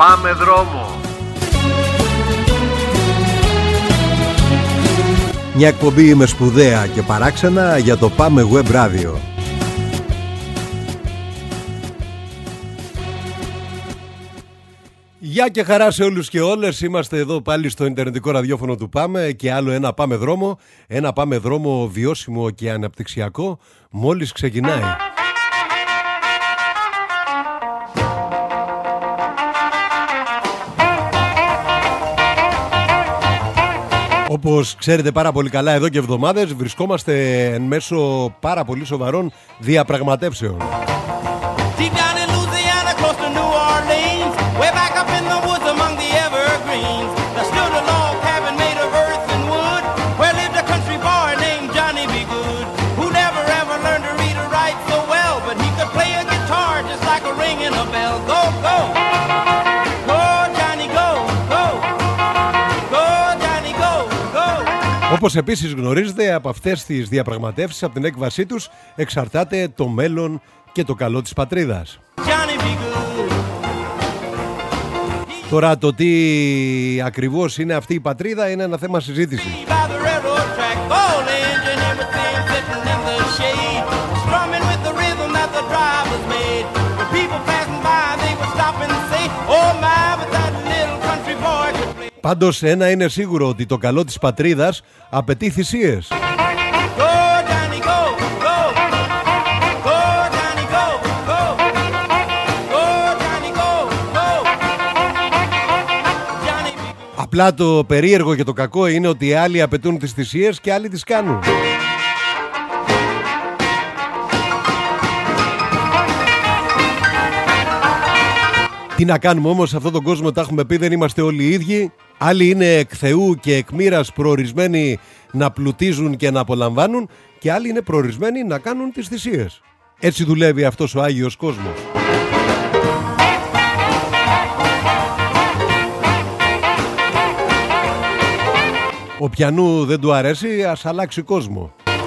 Πάμε δρόμο. Μια εκπομπή με σπουδαία και παράξενα για το Πάμε Web Radio. Γεια και χαρά σε όλους και όλες. Είμαστε εδώ πάλι στο ιντερνετικό ραδιόφωνο του Πάμε και άλλο ένα Πάμε δρόμο. Ένα Πάμε δρόμο βιώσιμο και αναπτυξιακό μόλις ξεκινάει. Όπως ξέρετε πάρα πολύ καλά, εδώ και εβδομάδες βρισκόμαστε εν μέσω πάρα πολύ σοβαρών διαπραγματεύσεων. Όπως επίσης γνωρίζετε, από αυτές τις διαπραγματεύσεις, από την έκβασή τους, εξαρτάται το μέλλον και το καλό της πατρίδας. Τώρα το τι ακριβώς είναι αυτή η πατρίδα είναι ένα θέμα συζήτησης. Πάντως ένα είναι σίγουρο, ότι το καλό της πατρίδας απαιτεί θυσίες. Απλά το περίεργο και το κακό είναι ότι άλλοι απαιτούν τις θυσίες και άλλοι τις κάνουν. Τι να κάνουμε όμως, σε αυτόν τον κόσμο, τα έχουμε πει, δεν είμαστε όλοι οι ίδιοι. Άλλοι είναι εκ Θεού και εκ μοίρας προορισμένοι να πλουτίζουν και να απολαμβάνουν, και άλλοι είναι προορισμένοι να κάνουν τις θυσίες. Έτσι δουλεύει αυτός ο Άγιος κόσμος. Οποιανού δεν του αρέσει, ας αλλάξει κόσμο.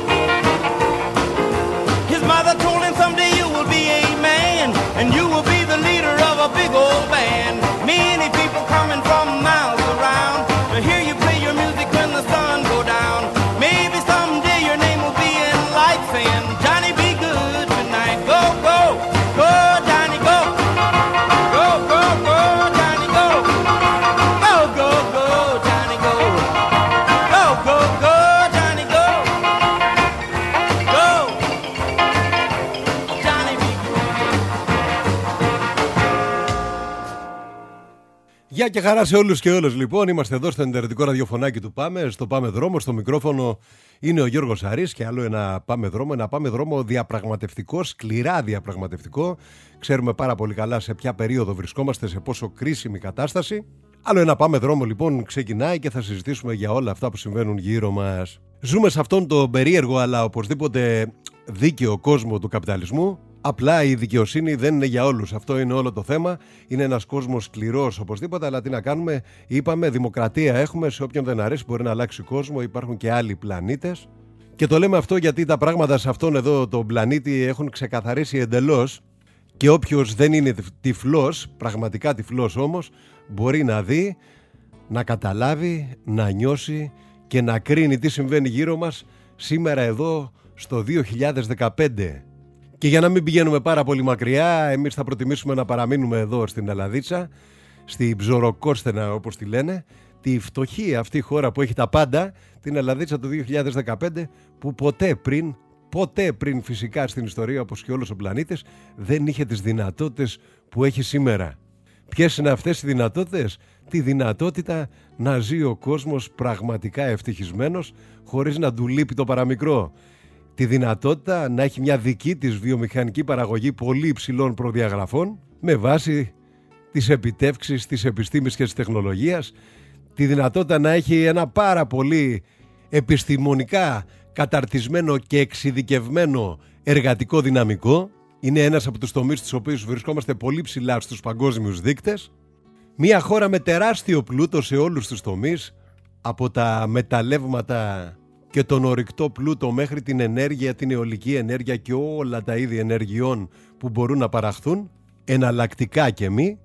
Big old band, many people coming from miles around to hear you play your music when the sun go down. Maybe someday your name will be in lights saying, Johnny, be good tonight. Go, go, go, Johnny, go. Go, go, go, Johnny, go. Go, go, go, Johnny, go. Go, go, go, Johnny, go. Go, Johnny, be good. Γεια και χαρά σε όλους και όλες. Λοιπόν, είμαστε εδώ στο εντερνετικό ραδιοφωνάκι του Πάμε, στο Πάμε δρόμο. Στο μικρόφωνο είναι ο Γιώργος Αρής και άλλο ένα Πάμε δρόμο. Ένα Πάμε δρόμο διαπραγματευτικό, σκληρά διαπραγματευτικό. Ξέρουμε πάρα πολύ καλά σε ποια περίοδο βρισκόμαστε, σε πόσο κρίσιμη κατάσταση. Άλλο ένα Πάμε δρόμο λοιπόν ξεκινάει και θα συζητήσουμε για όλα αυτά που συμβαίνουν γύρω μας. Ζούμε σε αυτόν τον περίεργο αλλά οπωσδήποτε δίκαιο κόσμο του καπιταλισμού. Απλά η δικαιοσύνη δεν είναι για όλους. Αυτό είναι όλο το θέμα. Είναι ένας κόσμος σκληρός οπωσδήποτε, αλλά τι να κάνουμε. Είπαμε, δημοκρατία έχουμε. Σε όποιον δεν αρέσει μπορεί να αλλάξει κόσμο. Υπάρχουν και άλλοι πλανήτες. Και το λέμε αυτό γιατί τα πράγματα σε αυτόν εδώ τον πλανήτη έχουν ξεκαθαρίσει εντελώς. Και όποιος δεν είναι τυφλός, πραγματικά τυφλός όμως, μπορεί να δει, να καταλάβει, να νιώσει και να κρίνει τι συμβαίνει γύρω μας σήμερα εδώ στο 2015. Και για να μην πηγαίνουμε πάρα πολύ μακριά, εμείς θα προτιμήσουμε να παραμείνουμε εδώ στην Ελλαδίτσα, στη Ψωροκόστενα όπως τη λένε, τη φτωχή αυτή χώρα που έχει τα πάντα, την Ελλαδίτσα του 2015, που ποτέ πριν φυσικά στην ιστορία, όπως και όλος ο πλανήτης, δεν είχε τις δυνατότητες που έχει σήμερα. Ποιες είναι αυτές οι δυνατότητες? Τη δυνατότητα να ζει ο κόσμος πραγματικά ευτυχισμένος, χωρίς να του λείπει το παραμικρό. Τη δυνατότητα να έχει μια δική της βιομηχανική παραγωγή πολύ υψηλών προδιαγραφών με βάση τις επιτεύξεις της επιστήμης και της τεχνολογίας, τη δυνατότητα να έχει ένα πάρα πολύ επιστημονικά καταρτισμένο και εξειδικευμένο εργατικό δυναμικό. Είναι ένας από τους τομείς στους οποίους βρισκόμαστε πολύ ψηλά στους παγκόσμιους δείκτες. Μια χώρα με τεράστιο πλούτο σε όλους τους τομείς, από τα μεταλλεύματα και τον ορυκτό πλούτο μέχρι την ενέργεια, την αιωλική ενέργεια και όλα τα είδη ενεργειών που μπορούν να παραχθούν, εναλλακτικά και μη,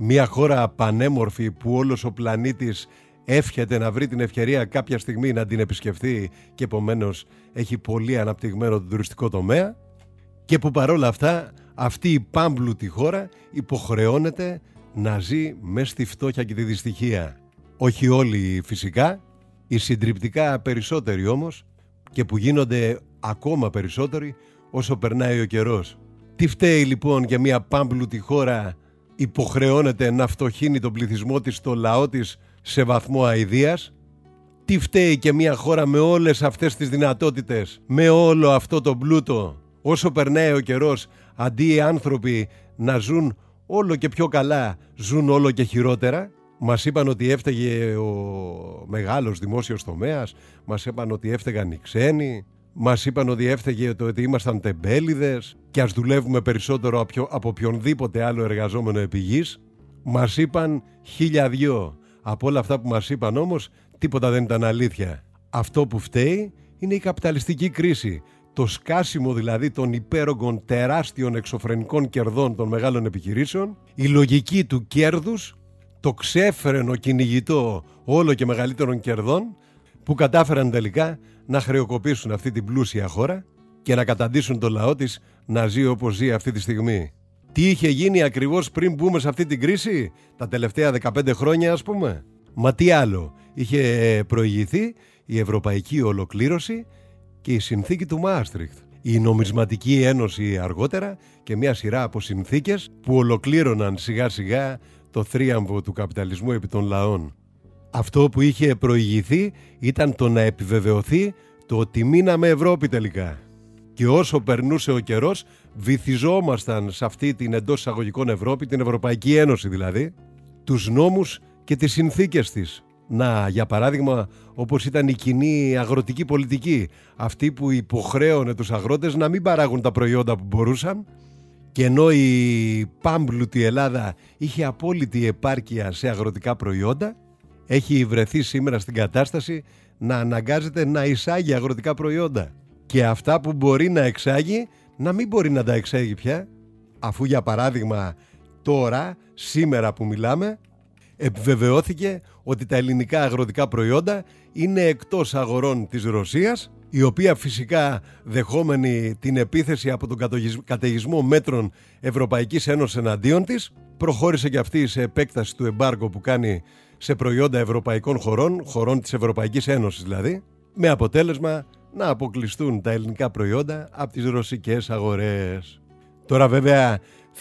Μια χώρα πανέμορφη που όλος ο πλανήτης εύχεται να βρει την ευκαιρία κάποια στιγμή να την επισκεφθεί και επομένως έχει πολύ αναπτυγμένο το τουριστικό τομέα, και που παρόλα αυτά αυτή η πάμπλουτη χώρα υποχρεώνεται να ζει μέσα στη φτώχεια και τη δυστυχία. Όχι όλοι φυσικά, οι συντριπτικά περισσότεροι όμως, και που γίνονται ακόμα περισσότεροι όσο περνάει ο καιρός. Τι φταίει λοιπόν για μια πάμπλουτη χώρα υποχρεώνεται να φτωχύνει τον πληθυσμό της, το λαό της, σε βαθμό αηδίας? Τι φταίει και μια χώρα με όλες αυτές τις δυνατότητες, με όλο αυτό το πλούτο, όσο περνάει ο καιρός, αντί οι άνθρωποι να ζουν όλο και πιο καλά, ζουν όλο και χειρότερα? Μας είπαν ότι έφταιγε ο μεγάλος δημόσιος τομέας, μας είπαν ότι έφταιγαν οι ξένοι, μας είπαν ότι έφταιγε το ότι ήμασταν τεμπέληδες και ας δουλεύουμε περισσότερο από οποιονδήποτε άλλο εργαζόμενο επί γης. Μας είπαν 1002. Από όλα αυτά που μας είπαν όμως, τίποτα δεν ήταν αλήθεια. Αυτό που φταίει είναι η καπιταλιστική κρίση. Το σκάσιμο δηλαδή των υπέρογκων τεράστιων εξωφρενικών κερδών των μεγάλων επιχειρήσεων, η λογική του κέρδους, το ξέφρενο κυνηγητό όλο και μεγαλύτερων κερδών, που κατάφεραν τελικά να χρεοκοπήσουν αυτή την πλούσια χώρα και να καταντήσουν το λαό της να ζει όπως ζει αυτή τη στιγμή. Τι είχε γίνει ακριβώς πριν μπούμε σε αυτή την κρίση, τα τελευταία 15 χρόνια ας πούμε? Μα τι άλλο, είχε προηγηθεί η Ευρωπαϊκή Ολοκλήρωση και η συνθήκη του Μάστριχτ, η Νομισματική Ένωση αργότερα και μια σειρά από συνθήκες που ολοκλήρωναν σιγά σιγά το θρίαμβο του καπιταλισμού επί των λαών. Αυτό που είχε προηγηθεί ήταν το να επιβεβαιωθεί το ότι μείναμε Ευρώπη τελικά. Και όσο περνούσε ο καιρός, βυθιζόμασταν σε αυτή την εντός εισαγωγικών Ευρώπη, την Ευρωπαϊκή Ένωση δηλαδή, τους νόμους και τις συνθήκες της. Να, για παράδειγμα, όπως ήταν η κοινή αγροτική πολιτική, αυτή που υποχρέωνε τους αγρότες να μην παράγουν τα προϊόντα που μπορούσαν, και ενώ η πάμπλουτη Ελλάδα είχε απόλυτη επάρκεια σε αγροτικά προϊόντα, έχει βρεθεί σήμερα στην κατάσταση να αναγκάζεται να εισάγει αγροτικά προϊόντα. Και αυτά που μπορεί να εξάγει, να μην μπορεί να τα εξάγει πια, αφού για παράδειγμα τώρα, σήμερα που μιλάμε, επιβεβαιώθηκε ότι τα ελληνικά αγροτικά προϊόντα είναι εκτός αγορών της Ρωσίας, η οποία φυσικά, δεχόμενη την επίθεση από τον καταιγισμό μέτρων Ευρωπαϊκής Ένωσης εναντίον της, προχώρησε και αυτή σε επέκταση του εμπάργκο που κάνει σε προϊόντα ευρωπαϊκών χωρών της Ευρωπαϊκής Ένωσης δηλαδή, με αποτέλεσμα να αποκλειστούν τα ελληνικά προϊόντα από τις ρωσικές αγορές. Τώρα βέβαια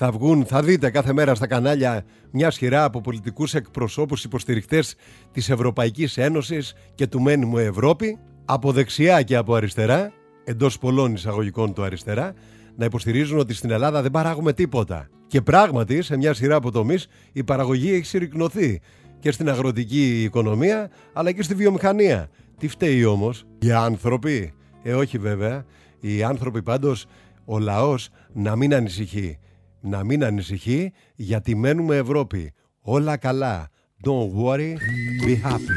θα δείτε κάθε μέρα στα κανάλια μια σειρά από πολιτικούς εκπροσώπους υποστηρικτές της Ευρωπαϊκής Ένωσης και του μένει Ευρώπη, από δεξιά και από αριστερά, εντός πολλών εισαγωγικών το αριστερά, να υποστηρίζουν ότι στην Ελλάδα δεν παράγουμε τίποτα. Και πράγματι σε μια σειρά από τομείς η παραγωγή έχει συρρικνωθεί και στην αγροτική οικονομία αλλά και στη βιομηχανία. Τι φταίει όμως? Οι άνθρωποι? Όχι βέβαια. Οι άνθρωποι πάντως, ο λαός να μην ανησυχεί. Να μην ανησυχεί γιατί μένουμε Ευρώπη. Όλα καλά. Don't worry, be happy.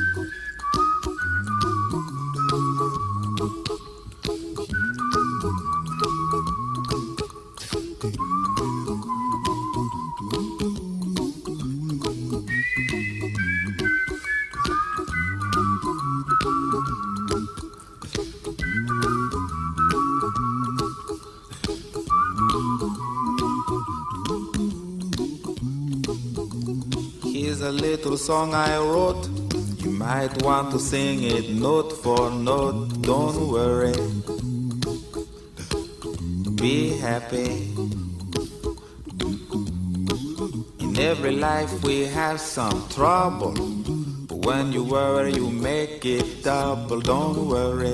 Here's a little song I wrote. You might want to sing it note for note. Don't worry, be happy. In every life we have some trouble, but when you worry you make it double. Don't worry.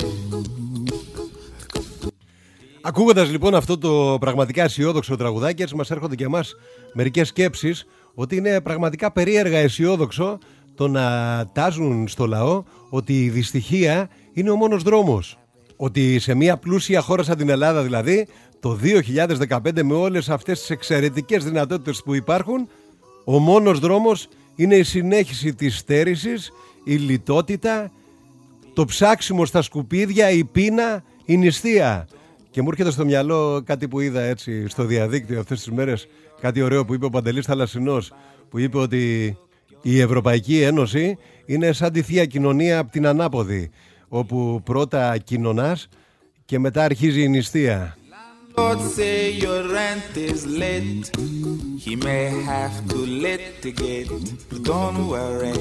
Ακούγοντας λοιπόν αυτό το πραγματικά αισιόδοξο τραγουδάκι, έτσι μας έρχονται και εμάς μερικές σκέψεις ότι είναι πραγματικά περίεργα αισιόδοξο το να τάζουν στο λαό ότι η δυστυχία είναι ο μόνος δρόμος. Ότι σε μια πλούσια χώρα σαν την Ελλάδα δηλαδή, το 2015 με όλες αυτές τις εξαιρετικές δυνατότητες που υπάρχουν, ο μόνος δρόμος είναι η συνέχιση της στέρησης, η λιτότητα, το ψάξιμο στα σκουπίδια, η πείνα, η νηστεία. Και μου έρχεται στο μυαλό κάτι που είδα έτσι στο διαδίκτυο αυτές τις μέρες, κάτι ωραίο που είπε ο Παντελής Θαλασσινός, που είπε ότι η Ευρωπαϊκή Ένωση είναι σαν τη θεία κοινωνία από την ανάποδη, όπου πρώτα κοινωνάς και μετά αρχίζει η νηστεία. Lord say your rent is late. He may have to litigate. Don't worry.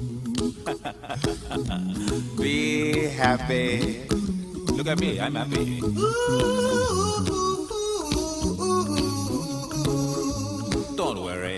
Be happy. Look at me, I'm happy. Don't worry.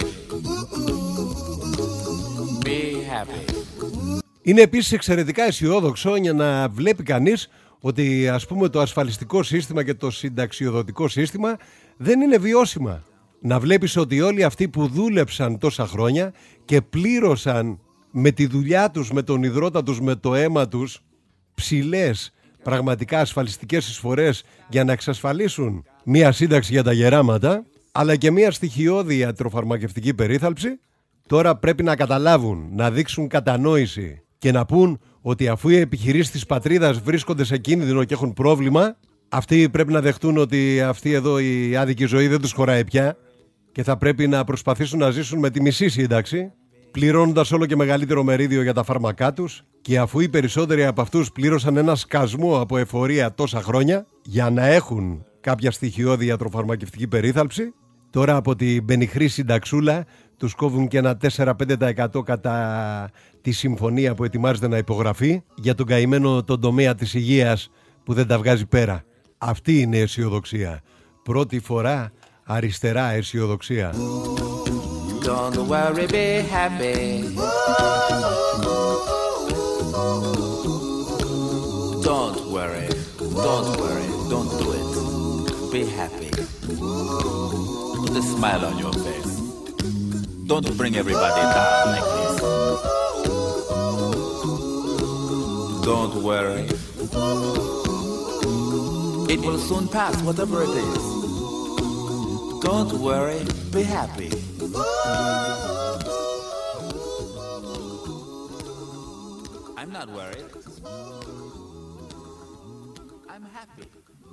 Be happy. Είναι επίσης εξαιρετικά αισιόδοξο για να βλέπει κανείς ότι ας πούμε το ασφαλιστικό σύστημα και το συνταξιοδοτικό σύστημα δεν είναι βιώσιμα. Να βλέπεις ότι όλοι αυτοί που δούλεψαν τόσα χρόνια και πλήρωσαν με τη δουλειά τους, με τον υδρότα τους, με το αίμα τους ψηλές πραγματικά ασφαλιστικές εισφορές για να εξασφαλίσουν μία σύνταξη για τα γεράματα, αλλά και μία στοιχειώδη ιατροφαρμακευτική περίθαλψη, τώρα πρέπει να καταλάβουν, να δείξουν κατανόηση και να πούν ότι αφού οι επιχειρήσεις της πατρίδας βρίσκονται σε κίνδυνο και έχουν πρόβλημα, αυτοί πρέπει να δεχτούν ότι αυτή εδώ η άδικη ζωή δεν τους χωράει πια και θα πρέπει να προσπαθήσουν να ζήσουν με τη μισή σύνταξη, πληρώνοντας όλο και μεγαλύτερο μερίδιο για τα φάρμακά τους, και αφού οι περισσότεροι από αυτούς πλήρωσαν ένα σκασμό από εφορία τόσα χρόνια για να έχουν κάποια στοιχειώδη ιατροφαρμακευτική περίθαλψη, τώρα από την πενιχρή συνταξούλα τους κόβουν και ένα 4-5% κατά τη συμφωνία που ετοιμάζεται να υπογραφεί για τον καημένο τον τομέα της υγείας που δεν τα βγάζει πέρα. Αυτή είναι η αισιοδοξία. Πρώτη φορά αριστερά αισιοδοξία. Don't worry, be happy. Don't worry, don't do it. Be happy. Put a smile on your face. Don't bring everybody down like this. Don't worry. It will soon pass, whatever it is. Don't worry, be happy. I'm not worried. I'm happy.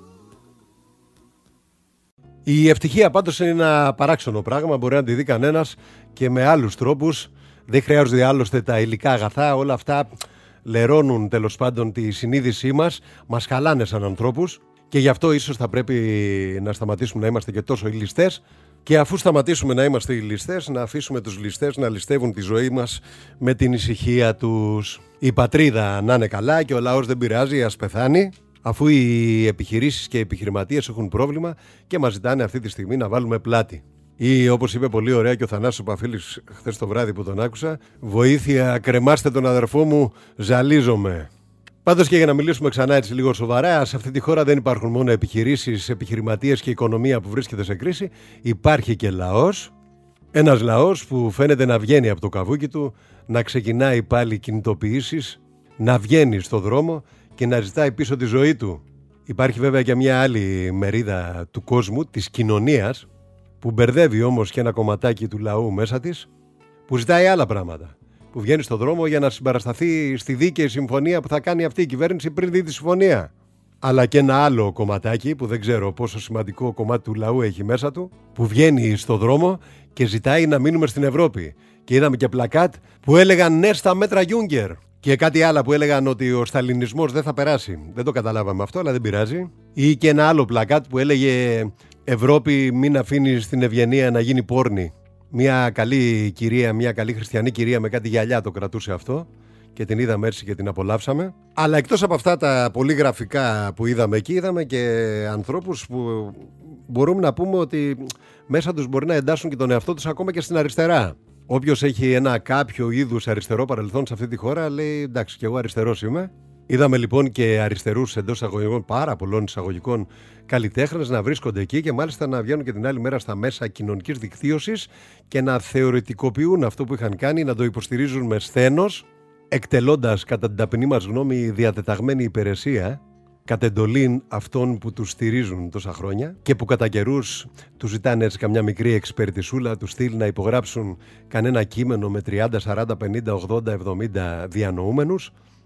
Η ευτυχία πάντως είναι ένα παράξενο πράγμα, μπορεί να τη δει κανένας και με άλλους τρόπους. Δεν χρειάζονται άλλωστε τα υλικά αγαθά, όλα αυτά λερώνουν τέλος πάντων τη συνείδησή μας χαλάνε σαν ανθρώπους και γι' αυτό ίσως θα πρέπει να σταματήσουμε να είμαστε και τόσο οι ληστές, και αφού σταματήσουμε να είμαστε οι ληστές, να αφήσουμε τους ληστές να ληστεύουν τη ζωή μας με την ησυχία τους. Η πατρίδα να είναι καλά και ο λαός δεν πειράζει, ας πεθάνει, αφού οι επιχειρήσεις και οι επιχειρηματίες έχουν πρόβλημα και μας ζητάνε αυτή τη στιγμή να βάλουμε πλάτη. Ή όπως είπε πολύ ωραία και ο Θανάσης Παφίλης χθες το βράδυ που τον άκουσα, βοήθεια, κρεμάστε τον αδερφό μου, ζαλίζομαι. Πάντως και για να μιλήσουμε ξανά έτσι λίγο σοβαρά, σε αυτή τη χώρα δεν υπάρχουν μόνο επιχειρήσεις, επιχειρηματίες και οικονομία που βρίσκεται σε κρίση, υπάρχει και λαός. Ένας λαός που φαίνεται να βγαίνει από το καβούκι του, να ξεκινάει πάλι κινητοποιήσεις, να βγαίνει στο δρόμο και να ζητάει πίσω τη ζωή του. Υπάρχει βέβαια και μια άλλη μερίδα του κόσμου, της κοινωνίας, που μπερδεύει όμως και ένα κομματάκι του λαού μέσα της, που ζητάει άλλα πράγματα. Που βγαίνει στον δρόμο για να συμπαρασταθεί στη δίκαιη συμφωνία που θα κάνει αυτή η κυβέρνηση πριν δει τη συμφωνία. Αλλά και ένα άλλο κομματάκι, που δεν ξέρω πόσο σημαντικό κομμάτι του λαού έχει μέσα του, που βγαίνει στον δρόμο και ζητάει να μείνουμε στην Ευρώπη. Και είδαμε και πλακάτ που έλεγαν ναι στα μέτρα Juncker. Και κάτι άλλο που έλεγαν ότι ο σταλινισμός δεν θα περάσει. Δεν το καταλάβαμε αυτό, αλλά δεν πειράζει. Ή και ένα άλλο πλακάτ που έλεγε Ευρώπη, μην αφήνεις την ευγενία να γίνει πόρνη. Μια καλή κυρία, μια καλή χριστιανή κυρία με κάτι γυαλιά το κρατούσε αυτό και την είδαμε έτσι και την απολαύσαμε. Αλλά εκτός από αυτά τα πολύ γραφικά που είδαμε εκεί, είδαμε και ανθρώπους που μπορούμε να πούμε ότι μέσα τους μπορεί να εντάσσουν και τον εαυτό τους ακόμα και στην αριστερά. Όποιος έχει ένα κάποιο είδους αριστερό παρελθόν σε αυτή τη χώρα λέει εντάξει, και εγώ αριστερός είμαι. Είδαμε λοιπόν και αριστερούς εντός εισαγωγικών, πάρα πολλών εισαγωγικών καλλιτέχνες να βρίσκονται εκεί και μάλιστα να βγαίνουν και την άλλη μέρα στα μέσα κοινωνικής δικτύωσης και να θεωρητικοποιούν αυτό που είχαν κάνει, να το υποστηρίζουν με σθένος, εκτελώντας κατά την ταπεινή μας γνώμη διατεταγμένη υπηρεσία κατ' εντολήν αυτών που τους στηρίζουν τόσα χρόνια και που κατά καιρούς τους ζητάνε έτσι καμιά μικρή εξπερτισούλα του στυλ να υπογράψουν κανένα κείμενο με 30, 40, 50, 80, 70 διανοούμενους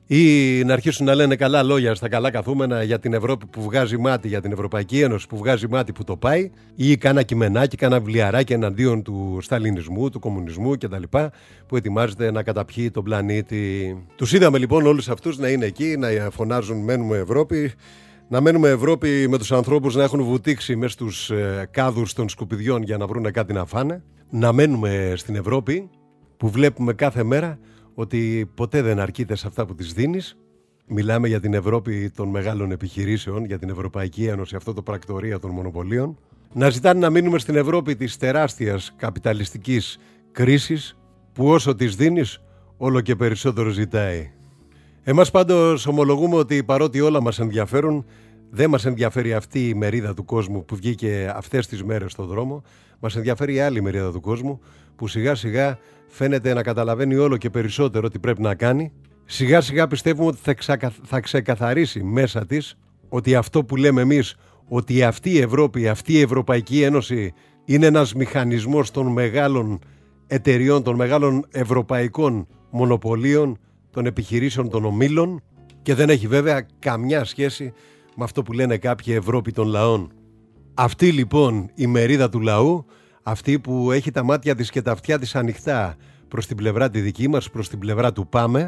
Ή να αρχίσουν να λένε καλά λόγια στα καλά καθούμενα για την Ευρώπη που βγάζει μάτι, για την Ευρωπαϊκή Ένωση που βγάζει μάτι που το πάει, ή κάνα κειμενάκι, κάνα βιβλιαράκι εναντίον του σταλινισμού, του κομμουνισμού κτλ. Που ετοιμάζεται να καταπιεί τον πλανήτη. Τους είδαμε λοιπόν όλους αυτούς να είναι εκεί, να φωνάζουν μένουμε Ευρώπη. Να μένουμε Ευρώπη με τους ανθρώπους να έχουν βουτήξει μέσα στους κάδους των σκουπιδιών για να βρουν κάτι να φάνε. Να μένουμε στην Ευρώπη που βλέπουμε κάθε μέρα ότι ποτέ δεν αρκείται σε αυτά που της δίνεις. Μιλάμε για την Ευρώπη των μεγάλων επιχειρήσεων, για την Ευρωπαϊκή Ένωση, αυτό το πρακτορείο των μονοπωλίων. Να ζητάνε να μείνουμε στην Ευρώπη της τεράστιας καπιταλιστικής κρίσης που όσο της δίνεις όλο και περισσότερο ζητάει. Εμάς πάντως ομολογούμε ότι παρότι όλα μας ενδιαφέρουν, δεν μας ενδιαφέρει αυτή η μερίδα του κόσμου που βγήκε αυτές τις μέρες στον δρόμο. Μας ενδιαφέρει η άλλη μερίδα του κόσμου που σιγά σιγά φαίνεται να καταλαβαίνει όλο και περισσότερο τι πρέπει να κάνει. Σιγά σιγά πιστεύουμε ότι θα ξεκαθαρίσει μέσα της ότι αυτό που λέμε εμείς, ότι αυτή η Ευρώπη, αυτή η Ευρωπαϊκή Ένωση είναι ένας μηχανισμός των μεγάλων εταιριών, των μεγάλων ευρωπαϊκών μονοπωλίων, των επιχειρήσεων των ομίλων και δεν έχει βέβαια καμιά σχέση με αυτό που λένε κάποιοι Ευρώπη των λαών. Αυτή λοιπόν η μερίδα του λαού, αυτή που έχει τα μάτια της και τα αυτιά της ανοιχτά προς την πλευρά τη δική μας, προς την πλευρά του πάμε,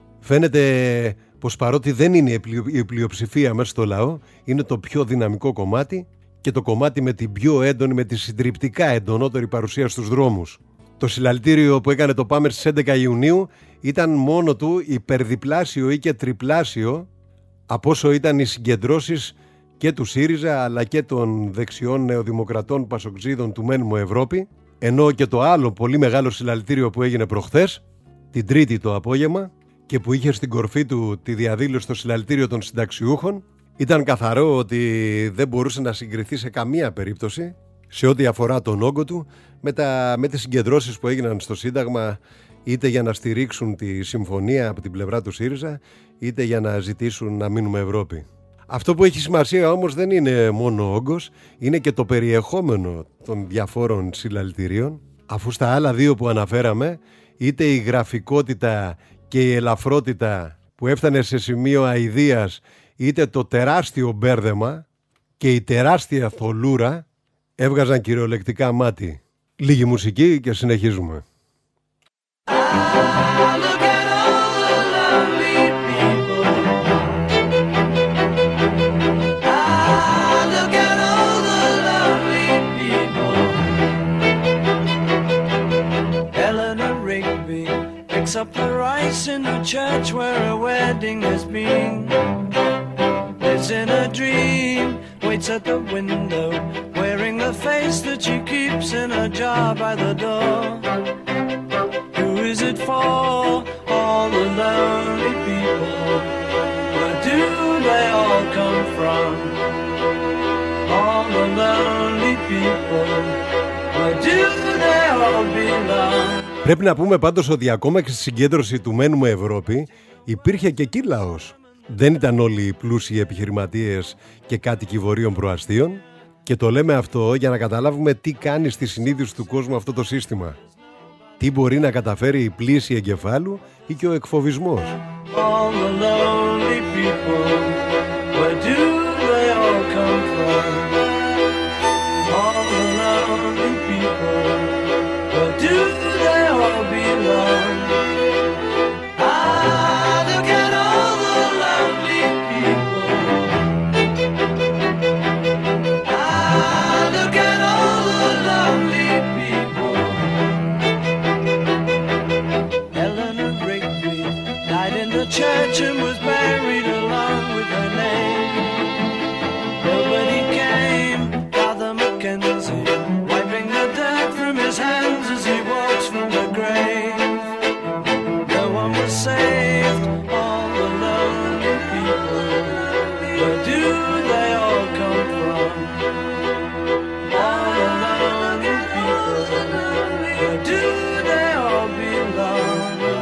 φαίνεται πως παρότι δεν είναι η πλειοψηφία μέσα στο λαό, είναι το πιο δυναμικό κομμάτι και το κομμάτι με την πιο έντονη, με τη συντριπτικά εντονότερη παρουσία στους δρόμους. Το συλλαλητήριο που έκανε το ΠΑΜΕ στις 11 Ιουνίου ήταν μόνο του υπερδιπλάσιο ή και τριπλάσιο από όσο ήταν οι συγκεντρώσεις και του ΣΥΡΙΖΑ αλλά και των δεξιών νεοδημοκρατών πασοξίδων του Μένουμε Ευρώπη, ενώ και το άλλο πολύ μεγάλο συλλαλητήριο που έγινε προχθές, την Τρίτη το απόγευμα και που είχε στην κορφή του τη διαδήλωση στο συλλαλητήριο των συνταξιούχων, ήταν καθαρό ότι δεν μπορούσε να συγκριθεί σε καμία περίπτωση σε ό,τι αφορά τον όγκο του με τις συγκεντρώσεις που έγιναν στο Σύνταγμα, είτε για να στηρίξουν τη συμφωνία από την πλευρά του ΣΥΡΙΖΑ, είτε για να ζητήσουν να μείνουμε Ευρώπη. Αυτό που έχει σημασία όμως δεν είναι μόνο ο όγκος, είναι και το περιεχόμενο των διαφόρων συλλαλητηρίων, αφού στα άλλα δύο που αναφέραμε, είτε η γραφικότητα και η ελαφρότητα που έφτανε σε σημείο αηδίας, είτε το τεράστιο μπέρδεμα και η τεράστια θολούρα έβγαζαν κυριολεκτικά μάτι. Λίγη μουσική και συνεχίζουμε. Up the rice in the church where a wedding has been. Lives in a dream, waits at the window, wearing the face that she keeps in a jar by the door. Who is it for? All the lonely people. Where do they all come from? All the lonely people. Where do they all belong? Πρέπει να πούμε πάντως ότι ακόμα και στη συγκέντρωση του Μένουμε Ευρώπη υπήρχε και εκεί λαός. Δεν ήταν όλοι οι πλούσιοι επιχειρηματίες και κάτοικοι βορείων προαστίων και το λέμε αυτό για να καταλάβουμε τι κάνει στη συνείδηση του κόσμου αυτό το σύστημα. Τι μπορεί να καταφέρει η πλύση εγκεφάλου ή και ο εκφοβισμός. Church and was buried along with her name. Nobody came, Father Mackenzie, wiping the dirt from his hands as he walks from the grave. No one was saved, all the lonely people. Where do they all come from? All the lonely people. Where do they all belong?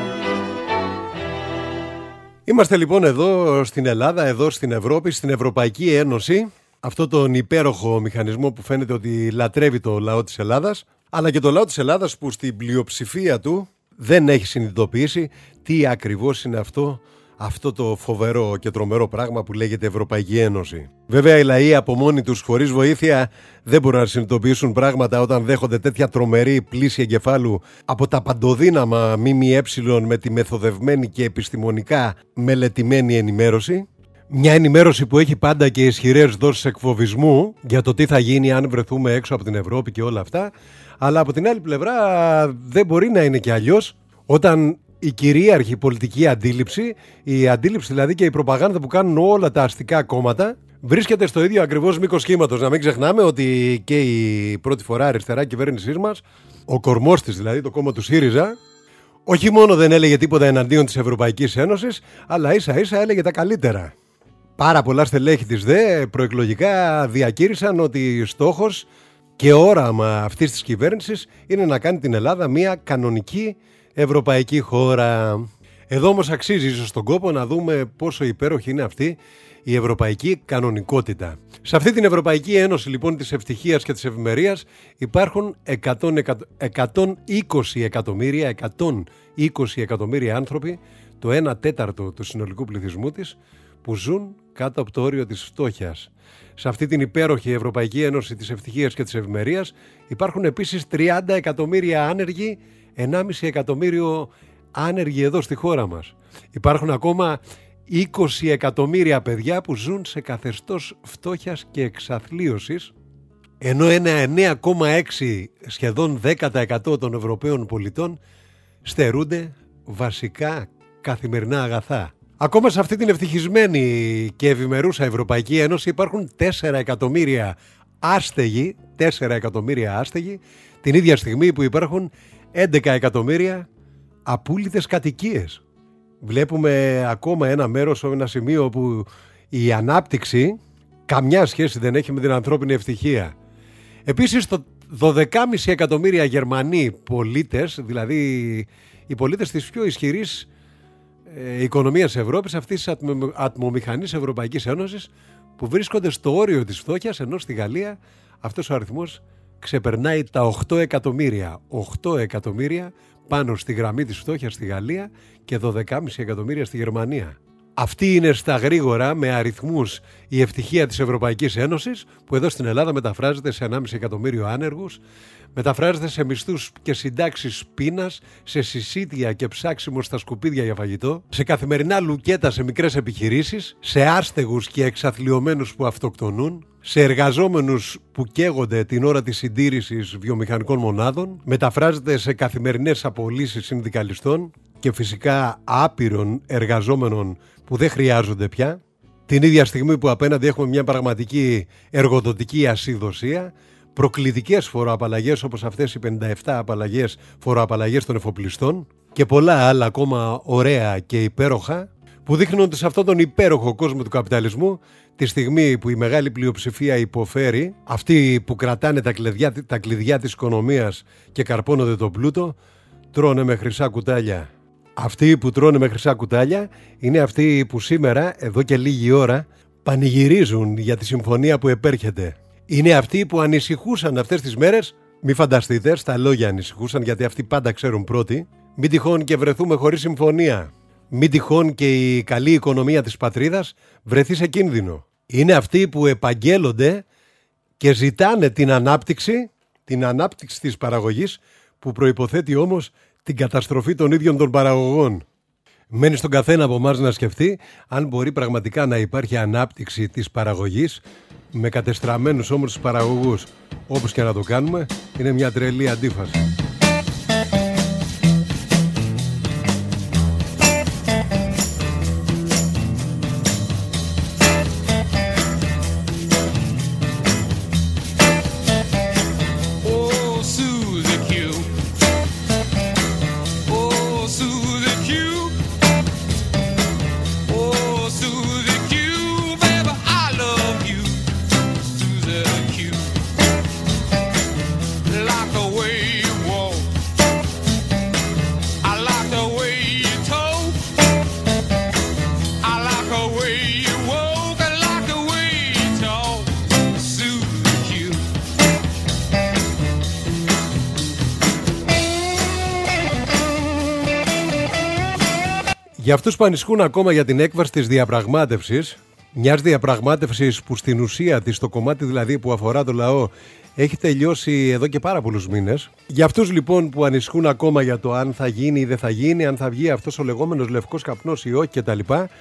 Είμαστε λοιπόν εδώ στην Ελλάδα, εδώ στην Ευρώπη, στην Ευρωπαϊκή Ένωση, αυτό τον υπέροχο μηχανισμό που φαίνεται ότι λατρεύει το λαό της Ελλάδας, αλλά και το λαό της Ελλάδας που στην πλειοψηφία του δεν έχει συνειδητοποιήσει τι ακριβώς είναι αυτό αυτό το φοβερό και τρομερό πράγμα που λέγεται Ευρωπαϊκή Ένωση. Βέβαια οι λαοί από μόνοι τους χωρίς βοήθεια δεν μπορούν να συνειδητοποιήσουν πράγματα όταν δέχονται τέτοια τρομερή πλήση εγκεφάλου από τα παντοδύναμα ΜΜΕ με τη μεθοδευμένη και επιστημονικά μελετημένη ενημέρωση. Μια ενημέρωση που έχει πάντα και ισχυρές δόσεις εκφοβισμού για το τι θα γίνει αν βρεθούμε έξω από την Ευρώπη και όλα αυτά. Αλλά από την άλλη πλευρά δεν μπορεί να είναι και αλλιώς όταν η κυρίαρχη πολιτική αντίληψη, η αντίληψη δηλαδή και η προπαγάνδα που κάνουν όλα τα αστικά κόμματα, βρίσκεται στο ίδιο ακριβώς μήκος κύματος. Να μην ξεχνάμε ότι και η πρώτη φορά αριστερά κυβέρνησής μας, ο κορμός της δηλαδή, το κόμμα του ΣΥΡΙΖΑ, όχι μόνο δεν έλεγε τίποτα εναντίον της Ευρωπαϊκής Ένωσης, αλλά ίσα ίσα έλεγε τα καλύτερα. Πάρα πολλά στελέχη της ΔΕ προεκλογικά διακήρυσαν ότι στόχος και όραμα αυτής της κυβέρνησης είναι να κάνει την Ελλάδα μια κανονική ευρωπαϊκή χώρα. Εδώ όμως αξίζει ίσως τον κόπο να δούμε πόσο υπέροχη είναι αυτή η ευρωπαϊκή κανονικότητα. Σε αυτή την Ευρωπαϊκή Ένωση λοιπόν της ευτυχίας και της ευημερίας υπάρχουν 120 εκατομμύρια άνθρωποι, το 1/4 του συνολικού πληθυσμού της, που ζουν κάτω από το όριο της φτώχειας. Σε αυτή την υπέροχη Ευρωπαϊκή Ένωση της ευτυχίας και της ευημερίας υπάρχουν επίσης 30 εκατομμύρια άνεργοι, 1,5 εκατομμύριο άνεργοι εδώ στη χώρα μας. Υπάρχουν ακόμα 20 εκατομμύρια παιδιά που ζουν σε καθεστώς φτώχειας και εξαθλίωσης, ενώ ένα 9,6 σχεδόν 10% των Ευρωπαίων πολιτών στερούνται βασικά καθημερινά αγαθά. Ακόμα σε αυτή την ευτυχισμένη και ευημερούσα Ευρωπαϊκή Ένωση υπάρχουν 4 εκατομμύρια άστεγοι, την ίδια στιγμή που υπάρχουν 11 εκατομμύρια απούλητες κατοικίες. Βλέπουμε ακόμα ένα μέρος, ένα σημείο όπου η ανάπτυξη καμιά σχέση δεν έχει με την ανθρώπινη ευτυχία. Επίσης, 12,5 εκατομμύρια Γερμανοί πολίτες, δηλαδή οι πολίτες της πιο ισχυρής οικονομίας Ευρώπης, αυτής της ατμομηχανής Ευρωπαϊκής Ένωσης, που βρίσκονται στο όριο της φτώχειας, ενώ στη Γαλλία αυτός ο αριθμός ξεπερνάει τα 8 εκατομμύρια. 8 εκατομμύρια πάνω στη γραμμή της φτώχειας στη Γαλλία και 12,5 εκατομμύρια στη Γερμανία. Αυτή είναι στα γρήγορα με αριθμούς η ευτυχία της Ευρωπαϊκής Ένωσης, που εδώ στην Ελλάδα μεταφράζεται σε 1,5 εκατομμύριο άνεργους, μεταφράζεται σε μισθούς και συντάξεις πείνας, σε συσίτια και ψάξιμο στα σκουπίδια για φαγητό, σε καθημερινά λουκέτα σε μικρές επιχειρήσεις, σε άστεγους και εξαθλιωμένους που αυτοκτονούν, σε εργαζόμενους που καίγονται την ώρα της συντήρησης βιομηχανικών μονάδων, μεταφράζεται σε καθημερινές απολύσεις συνδικαλιστών και φυσικά άπειρων εργαζόμενων που δεν χρειάζονται πια, την ίδια στιγμή που απέναντι έχουμε μια πραγματική εργοδοτική ασυδοσία, προκλητικές φοροαπαλλαγές όπως αυτές οι 57 φοροαπαλλαγές των εφοπλιστών και πολλά άλλα ακόμα ωραία και υπέροχα, που δείχνουν ότι σε αυτόν τον υπέροχο κόσμο του καπιταλισμού, τη στιγμή που η μεγάλη πλειοψηφία υποφέρει, αυτοί που κρατάνε τα κλειδιά της οικονομίας και καρπώνονται τον πλούτο, τρώνε με χρυσά κουτάλια. Αυτοί που τρώνε με χρυσά κουτάλια είναι αυτοί που σήμερα, εδώ και λίγη ώρα, πανηγυρίζουν για τη συμφωνία που επέρχεται. Είναι αυτοί που ανησυχούσαν αυτές τις μέρες, μη φανταστείτε, στα λόγια ανησυχούσαν, γιατί αυτοί πάντα ξέρουν πρώτοι, μην τυχόν και βρεθούμε χωρίς συμφωνία. Μην τυχόν και η καλή οικονομία της πατρίδας βρεθεί σε κίνδυνο. Είναι αυτοί που επαγγέλλονται και ζητάνε την ανάπτυξη της παραγωγής, που προϋποθέτει όμως την καταστροφή των ίδιων των παραγωγών. Μένει στον καθένα από εμάς να σκεφτεί αν μπορεί πραγματικά να υπάρχει ανάπτυξη της παραγωγής με κατεστραμμένους όμως τους παραγωγούς. Όπως και να το κάνουμε, είναι μια τρελή αντίφαση. Like the way you walk. Για αυτούς που ανησυχούν ακόμα για την έκβαση της διαπραγμάτευσης, μιας διαπραγμάτευσης που στην ουσία της, το κομμάτι δηλαδή που αφορά το λαό, έχει τελειώσει εδώ και πάρα πολλούς μήνες. Για αυτούς λοιπόν που ανησυχούν ακόμα για το αν θα γίνει ή δεν θα γίνει, αν θα βγει αυτός ο λεγόμενος λευκός καπνός ή όχι κτλ.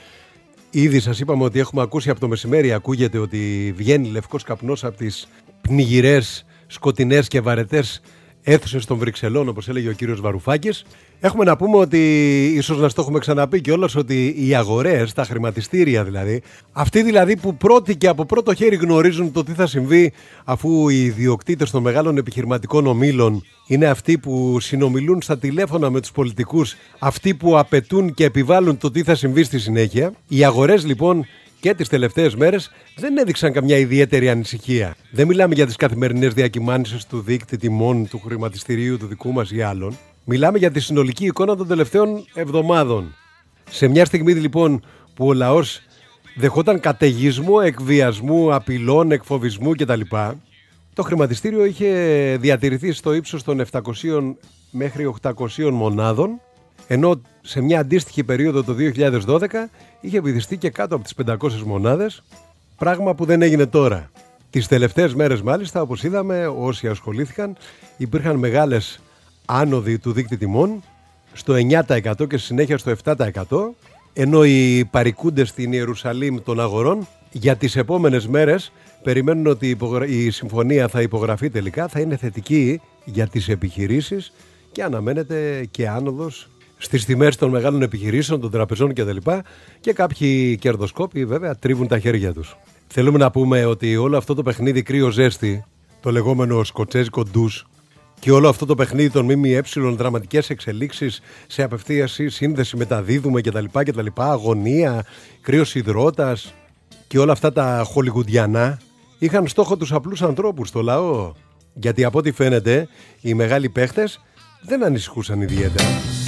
Ήδη σας είπαμε ότι έχουμε ακούσει από το μεσημέρι, ακούγεται ότι βγαίνει λευκός καπνός από τις πνιγυρές, σκοτεινές και βαρετές αίθουσες των Βρυξελών, όπως έλεγε ο κύριος Βαρουφάκης. Έχουμε να πούμε ότι, ίσως να το έχουμε ξαναπεί κιόλας, ότι οι αγορές, τα χρηματιστήρια δηλαδή, αυτοί δηλαδή που πρώτοι και από πρώτο χέρι γνωρίζουν το τι θα συμβεί, αφού οι ιδιοκτήτες των μεγάλων επιχειρηματικών ομίλων είναι αυτοί που συνομιλούν στα τηλέφωνα με τους πολιτικούς, αυτοί που απαιτούν και επιβάλλουν το τι θα συμβεί στη συνέχεια. Οι αγορές λοιπόν και τις τελευταίες μέρες δεν έδειξαν καμιά ιδιαίτερη ανησυχία. Δεν μιλάμε για τις καθημερινές διακυμάνσεις του δείκτη τιμών του χρηματιστηρίου του δικού μας ή άλλων. Μιλάμε για τη συνολική εικόνα των τελευταίων εβδομάδων. Σε μια στιγμή λοιπόν που ο λαός δεχόταν καταιγισμό, εκβιασμού, απειλών, εκφοβισμού κτλ., το χρηματιστήριο είχε διατηρηθεί στο ύψος των 700 μέχρι 800 μονάδων, ενώ σε μια αντίστοιχη περίοδο το 2012 είχε βυθιστεί και κάτω από τις 500 μονάδες, πράγμα που δεν έγινε τώρα. Τις τελευταίες μέρες μάλιστα, όπως είδαμε, όσοι ασχολήθηκαν, υπήρχαν μεγάλες άνοδοι του δείκτη τιμών στο 9% και στη συνέχεια στο 7%, ενώ οι παρικούντες στην Ιερουσαλήμ των αγορών για τις επόμενες μέρες περιμένουν ότι η συμφωνία θα υπογραφεί τελικά, θα είναι θετική για τις επιχειρήσεις και αναμένεται και άνοδος στις τιμές των μεγάλων επιχειρήσεων, των τραπεζών κτλ. Και κάποιοι κερδοσκόποι βέβαια τρίβουν τα χέρια τους. Θέλουμε να πούμε ότι όλο αυτό το παιχνίδι κρύο ζέστη, το λεγόμενο σκοτσέζικο ντους, και όλο αυτό το παιχνίδι των ΜΜΕ, δραματικές εξελίξεις σε απευθείας σύνδεση μεταδίδουμε κτλ. Αγωνία, κρύος υδρότας και όλα αυτά τα χολιγουντιανά είχαν στόχο τους απλούς ανθρώπους, το λαό. Γιατί από ό,τι φαίνεται οι μεγάλοι παίχτες δεν ανησυχούσαν ιδιαίτερα.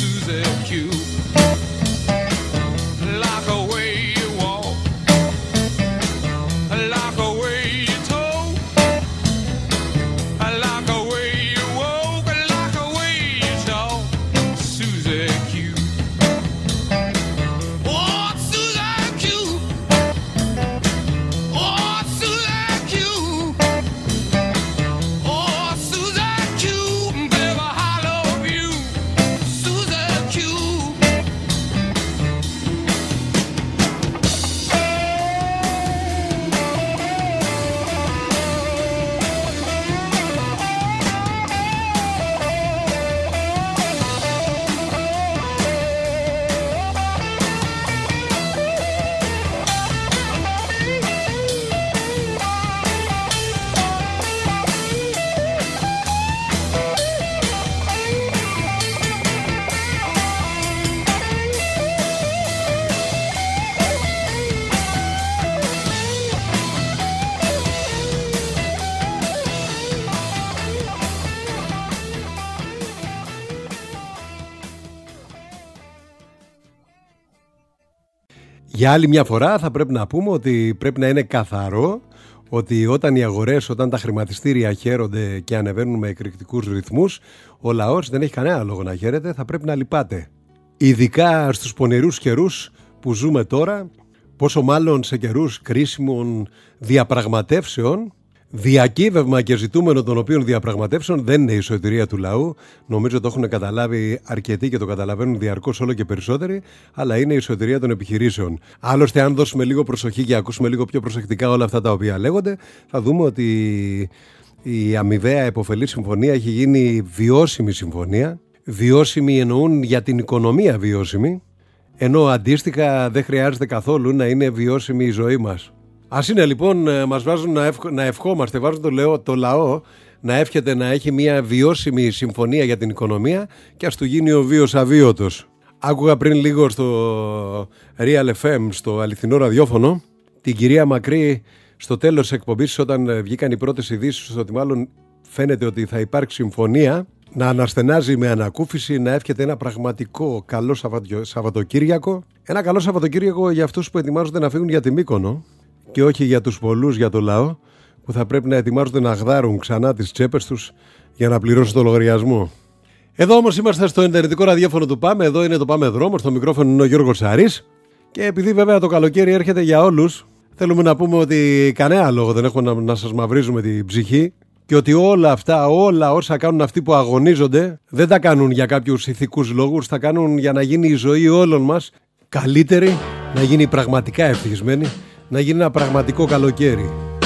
Για άλλη μια φορά θα πρέπει να πούμε ότι πρέπει να είναι καθαρό ότι όταν οι αγορές, όταν τα χρηματιστήρια χαίρονται και ανεβαίνουν με εκρηκτικούς ρυθμούς, ο λαός δεν έχει κανένα λόγο να χαίρεται, θα πρέπει να λυπάται. Ειδικά στους πονηρούς καιρούς που ζούμε τώρα, πόσο μάλλον σε καιρούς κρίσιμων διαπραγματεύσεων. Διακύβευμα και ζητούμενο των οποίων διαπραγματεύσεων δεν είναι η σωτηρία του λαού. Νομίζω το έχουν καταλάβει αρκετοί και το καταλαβαίνουν διαρκώς όλο και περισσότεροι, αλλά είναι η σωτηρία των επιχειρήσεων. Άλλωστε, αν δώσουμε λίγο προσοχή και ακούσουμε λίγο πιο προσεκτικά όλα αυτά τα οποία λέγονται, θα δούμε ότι η αμοιβαία επωφελή συμφωνία έχει γίνει βιώσιμη συμφωνία. Βιώσιμη εννοούν για την οικονομία βιώσιμη, ενώ αντίστοιχα δεν χρειάζεται καθόλου να είναι βιώσιμη η ζωή μας. Ας είναι λοιπόν, μας βάζουν να ευχόμαστε, βάζουν το λαό να εύχεται να έχει μια βιώσιμη συμφωνία για την οικονομία και ας του γίνει ο βίος αβίωτος. Άκουγα πριν λίγο στο Real FM, στο αληθινό ραδιόφωνο, την κυρία Μακρύ στο τέλος της εκπομπής, όταν βγήκαν οι πρώτες ειδήσεις ότι μάλλον φαίνεται ότι θα υπάρξει συμφωνία, να αναστενάζει με ανακούφιση, να εύχεται ένα πραγματικό καλό Σαββατοκύριακο. Ένα καλό Σαββατοκύριακο για αυτούς που ετοιμάζονται να φύγουν για τη Μύκονο και όχι για τους πολλούς, για το λαό, που θα πρέπει να ετοιμάζονται να γδάρουν ξανά τις τσέπες τους για να πληρώσουν το λογαριασμό. Εδώ όμως είμαστε στο εντερνετικό ραδιόφωνο του Πάμε. Εδώ είναι το Πάμε Δρόμο. Στο μικρόφωνο είναι ο Γιώργος Σαρής. Και επειδή βέβαια το καλοκαίρι έρχεται για όλους, θέλουμε να πούμε ότι κανένα λόγο δεν έχω να σας μαυρίζουμε την ψυχή. Και ότι όλα αυτά, όλα όσα κάνουν αυτοί που αγωνίζονται, δεν τα κάνουν για κάποιους ηθικούς λόγους. Τα κάνουν για να γίνει η ζωή όλων μας καλύτερη, να γίνει πραγματικά ευτυχισμένη, να γίνει ένα πραγματικό καλοκαίρι.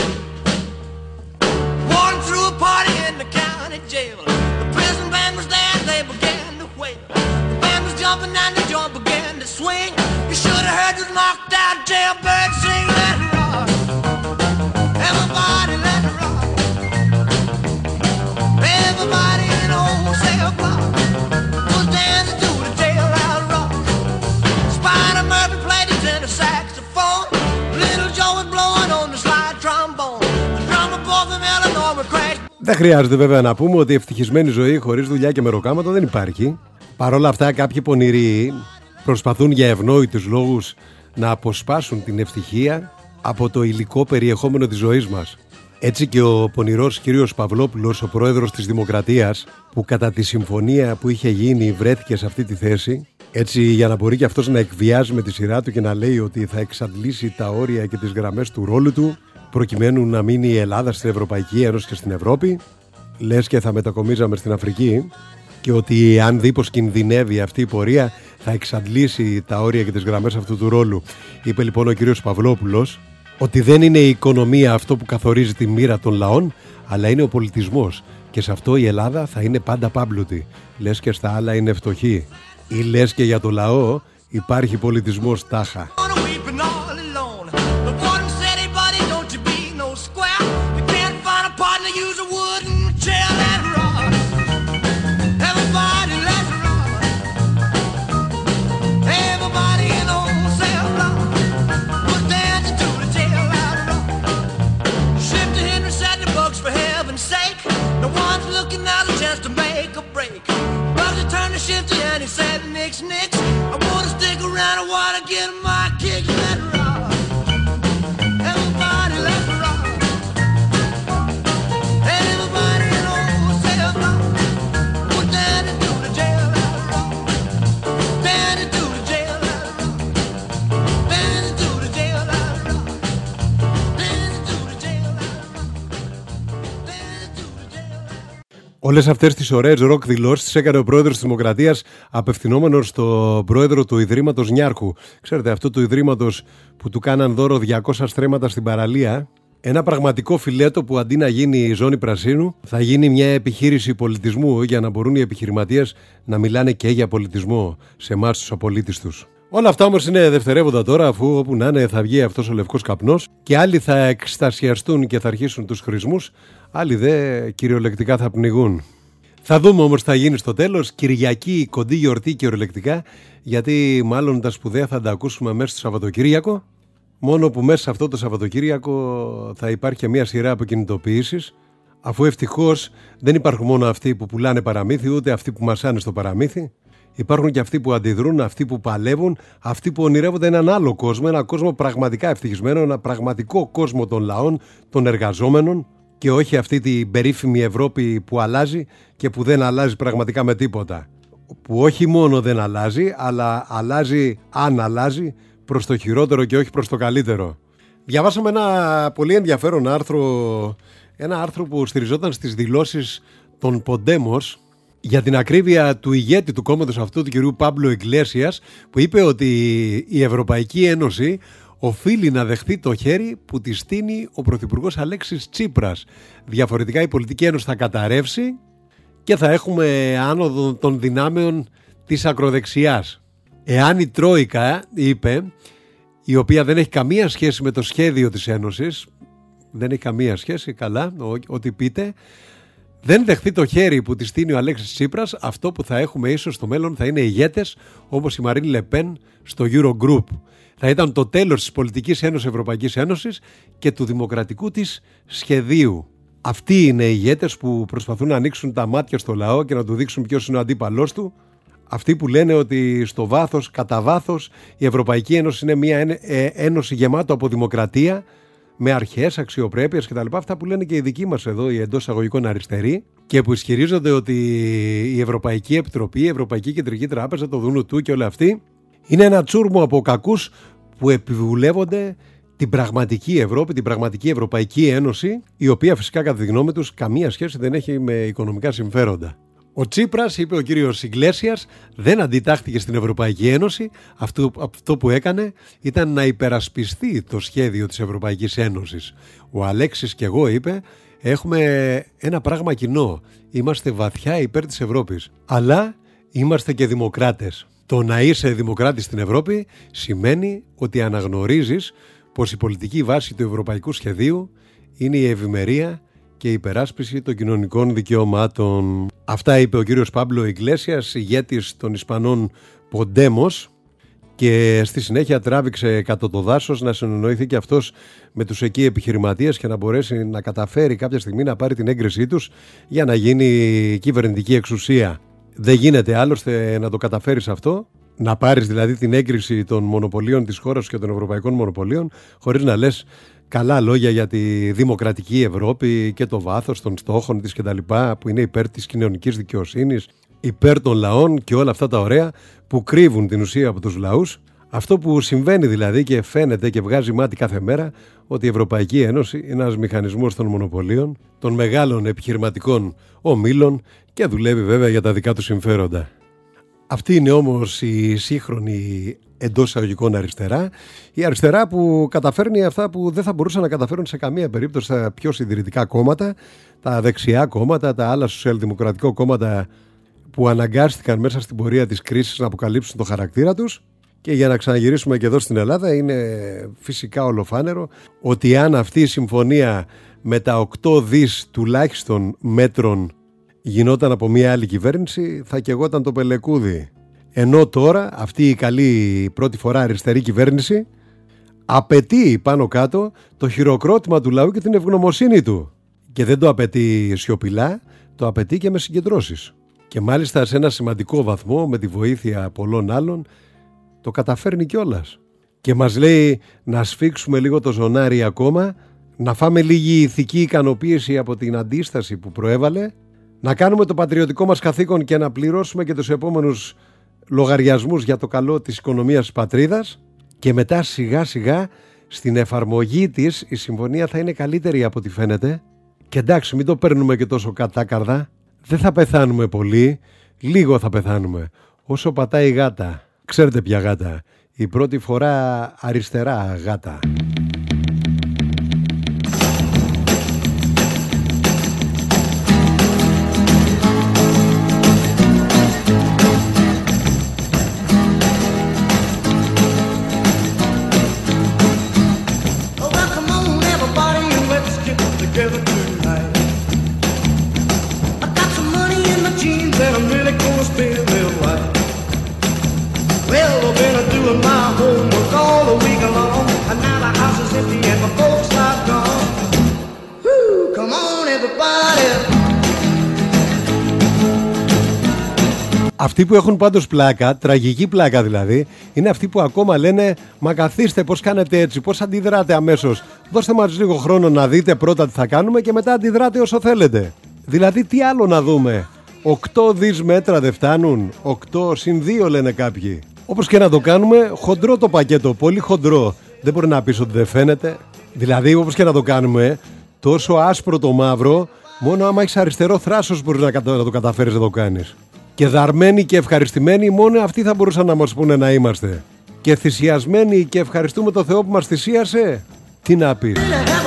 Δεν χρειάζεται βέβαια να πούμε ότι ευτυχισμένη ζωή χωρίς δουλειά και μεροκάματο δεν υπάρχει. Παρ' όλα αυτά κάποιοι πονηροί προσπαθούν για ευνόητους λόγους να αποσπάσουν την ευτυχία από το υλικό περιεχόμενο της ζωής μας. Έτσι και ο πονηρός κύριος Παυλόπουλος, ο πρόεδρος της Δημοκρατίας, που κατά τη συμφωνία που είχε γίνει βρέθηκε σε αυτή τη θέση, έτσι για να μπορεί και αυτός να εκβιάζει με τη σειρά του και να λέει ότι θα εξαντλήσει τα όρια και τις γραμμές του ρόλου του, προκειμένου να μείνει η Ελλάδα στην Ευρωπαϊκή Ένωση και στην Ευρώπη, λες και θα μετακομίζαμε στην Αφρική, και ότι αν δει πως κινδυνεύει αυτή η πορεία θα εξαντλήσει τα όρια και τις γραμμές αυτού του ρόλου. Είπε λοιπόν ο κύριος Παυλόπουλος ότι δεν είναι η οικονομία αυτό που καθορίζει τη μοίρα των λαών, αλλά είναι ο πολιτισμός, και σε αυτό η Ελλάδα θα είναι πάντα πάμπλουτη. Λες και στα άλλα είναι φτωχή, ή λες και για το λαό υπάρχει πολιτισμός τάχα. Όλες αυτές τις ωραίες ροκ δηλώσεις έκανε ο πρόεδρος της Δημοκρατίας απευθυνόμενος στον πρόεδρο του Ιδρύματος Νιάρχου. Ξέρετε, αυτό του Ιδρύματος που του κάναν δώρο 200 στρέμματα στην παραλία. Ένα πραγματικό φιλέτο που αντί να γίνει η ζώνη πρασίνου θα γίνει μια επιχείρηση πολιτισμού, για να μπορούν οι επιχειρηματίες να μιλάνε και για πολιτισμό σε εμάς τους απολίτες τους. Όλα αυτά όμως είναι δευτερεύοντα τώρα, αφού όπου να είναι θα βγει αυτός ο λευκός καπνός και άλλοι θα εκστασιαστούν και θα αρχίσουν τους χρησμούς, άλλοι δε κυριολεκτικά θα πνιγούν. Θα δούμε όμως τι θα γίνει στο τέλος. Κυριακή, κοντή γιορτή κυριολεκτικά, γιατί μάλλον τα σπουδαία θα τα ακούσουμε μέσα στο Σαββατοκύριακο. Μόνο που μέσα σε αυτό το Σαββατοκύριακο θα υπάρχει και μια σειρά από κινητοποιήσεις, αφού ευτυχώς δεν υπάρχουν μόνο αυτοί που πουλάνε παραμύθι, ούτε αυτοί που μασάνε στο παραμύθι. Υπάρχουν και αυτοί που αντιδρούν, αυτοί που παλεύουν, αυτοί που ονειρεύονται έναν άλλο κόσμο, ένα κόσμο πραγματικά ευτυχισμένο, ένα πραγματικό κόσμο των λαών, των εργαζόμενων, και όχι αυτή την περίφημη Ευρώπη που αλλάζει και που δεν αλλάζει πραγματικά με τίποτα. Που όχι μόνο δεν αλλάζει, αλλά αλλάζει, αν αλλάζει, προς το χειρότερο και όχι προς το καλύτερο. Διαβάσαμε ένα πολύ ενδιαφέρον άρθρο, ένα άρθρο που στηριζόταν στις δηλώσεις των Ποντέμος, για την ακρίβεια του ηγέτη του κόμματος αυτού, του κυρίου Πάμπλο Ιγκλέσιας, που είπε ότι η Ευρωπαϊκή Ένωση οφείλει να δεχθεί το χέρι που τη στείνει ο Πρωθυπουργός Αλέξης Τσίπρας. Διαφορετικά η πολιτική ένωση θα καταρρεύσει και θα έχουμε άνοδο των δυνάμεων της ακροδεξιάς. Εάν η Τρόικα, είπε, η οποία δεν έχει καμία σχέση με το σχέδιο της Ένωσης, δεν έχει καμία σχέση, καλά, ό,τι πείτε, δεν δεχθεί το χέρι που τη στείνει ο Αλέξης Τσίπρας, αυτό που θα έχουμε ίσως στο μέλλον θα είναι ηγέτες όπως η Μαρίν Λεπέν στο Eurogroup. Θα ήταν το τέλος της πολιτικής ένωσης Ευρωπαϊκής Ένωσης και του δημοκρατικού της σχεδίου. Αυτοί είναι οι ηγέτες που προσπαθούν να ανοίξουν τα μάτια στο λαό και να του δείξουν ποιος είναι ο αντίπαλός του. Αυτοί που λένε ότι στο βάθος, κατά βάθος, η Ευρωπαϊκή Ένωση είναι μια ένωση γεμάτο από δημοκρατία, με αρχές, αξιοπρέπειας κτλ. Αυτά που λένε και οι δικοί μας εδώ, οι εντός εισαγωγικών αριστεροί. και που ισχυρίζονται ότι η Ευρωπαϊκή Επιτροπή, η Ευρωπαϊκή Κεντρική Τράπεζα, το Δούνου του και όλοι αυτοί είναι ένα τσούρμο από κακούς που επιβουλεύονται την πραγματική Ευρώπη, την πραγματική Ευρωπαϊκή Ένωση, η οποία φυσικά κατά τη γνώμη τους καμία σχέση δεν έχει με οικονομικά συμφέροντα. Ο Τσίπρας, είπε ο κύριος Ιγκλέσιας, δεν αντιτάχθηκε στην Ευρωπαϊκή Ένωση. Αυτό που έκανε ήταν να υπερασπιστεί το σχέδιο της Ευρωπαϊκής Ένωσης. Ο Αλέξης και εγώ, είπε, έχουμε ένα πράγμα κοινό. Είμαστε βαθιά υπέρ της Ευρώπης, αλλά είμαστε και δημοκράτες. Το να είσαι δημοκράτης στην Ευρώπη σημαίνει ότι αναγνωρίζεις πως η πολιτική βάση του ευρωπαϊκού σχεδίου είναι η ευημερία και η υπεράσπιση των κοινωνικών δικαιωμάτων. Αυτά είπε ο κύριος Πάμπλο Ιγκλέσιας, ηγέτης των Ισπανών Ποντέμος, και στη συνέχεια τράβηξε κάτω το δάσος να συνεννοηθεί και αυτός με τους εκεί επιχειρηματίες και να μπορέσει να καταφέρει κάποια στιγμή να πάρει την έγκρισή τους για να γίνει κυβερνητική εξουσία. Δεν γίνεται άλλωστε να το καταφέρεις αυτό, να πάρεις δηλαδή την έγκριση των μονοπωλίων της χώρας και των ευρωπαϊκών μονοπωλίων, χωρίς να λες καλά λόγια για τη δημοκρατική Ευρώπη και το βάθος των στόχων της κτλ. Που είναι υπέρ της κοινωνικής δικαιοσύνης, υπέρ των λαών και όλα αυτά τα ωραία που κρύβουν την ουσία από τους λαούς. Αυτό που συμβαίνει δηλαδή και φαίνεται και βγάζει μάτι κάθε μέρα, ότι η Ευρωπαϊκή Ένωση είναι ένας μηχανισμός των μονοπωλίων, των μεγάλων επιχειρηματικών ομίλων και δουλεύει βέβαια για τα δικά του συμφέροντα. Αυτή είναι όμως η σύγχρονη εντός εισαγωγικών αριστερά. Η αριστερά που καταφέρνει αυτά που δεν θα μπορούσαν να καταφέρουν σε καμία περίπτωση τα πιο συντηρητικά κόμματα, τα δεξιά κόμματα, τα άλλα σοσιαλδημοκρατικά κόμματα που αναγκάστηκαν μέσα στην πορεία της κρίσης να αποκαλύψουν το χαρακτήρα τους. Και για να ξαναγυρίσουμε και εδώ στην Ελλάδα, είναι φυσικά ολοφάνερο ότι αν αυτή η συμφωνία με τα 8 δις τουλάχιστον μέτρων γινόταν από μια άλλη κυβέρνηση, θα καιγόταν το πελεκούδι. Ενώ τώρα αυτή η καλή πρώτη φορά αριστερή κυβέρνηση απαιτεί πάνω κάτω το χειροκρότημα του λαού και την ευγνωμοσύνη του. Και δεν το απαιτεί σιωπηλά, το απαιτεί και με συγκεντρώσεις. Και μάλιστα σε ένα σημαντικό βαθμό, με τη βοήθεια πολλών άλλων, το καταφέρνει κιόλας. Και μας λέει να σφίξουμε λίγο το ζωνάρι ακόμα, να φάμε λίγη ηθική ικανοποίηση από την αντίσταση που προέβαλε, να κάνουμε το πατριωτικό μας καθήκον και να πληρώσουμε και τους επόμενους λογαριασμούς για το καλό της οικονομίας της πατρίδας, και μετά σιγά σιγά στην εφαρμογή της η συμφωνία θα είναι καλύτερη από ό,τι φαίνεται. Και εντάξει, μην το παίρνουμε και τόσο κατάκαρδα, δεν θα πεθάνουμε πολύ, λίγο θα πεθάνουμε, όσο πατάει η γάτα. Ξέρετε ποια γάτα? Η πρώτη φορά αριστερά γάτα. Αυτοί που έχουν πάντως πλάκα, τραγική πλάκα δηλαδή, είναι αυτοί που ακόμα λένε «Μα καθίστε, πώς κάνετε έτσι, πώς αντιδράτε αμέσως, δώστε μας λίγο χρόνο να δείτε πρώτα τι θα κάνουμε και μετά αντιδράτε όσο θέλετε». Δηλαδή τι άλλο να δούμε? 8 δις μέτρα δεν φτάνουν? 8 συν 2 λένε κάποιοι. Όπως και να το κάνουμε, χοντρό το πακέτο, πολύ χοντρό. Δεν μπορεί να πεις ότι δεν φαίνεται. Δηλαδή όπως και να το κάνουμε, τόσο άσπρο το μαύρο, μόνο άμα έχεις αριστερό θράσος μπορείς να το καταφέρεις να το κάνεις. Και δαρμένοι και ευχαριστημένοι μόνο αυτοί θα μπορούσαν να μας πούνε να είμαστε. Και θυσιασμένοι και ευχαριστούμε το Θεό που μας θυσίασε. Τι να πεις?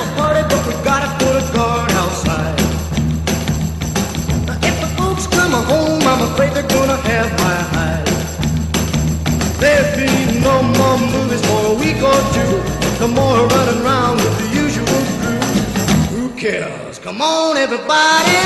Come on everybody.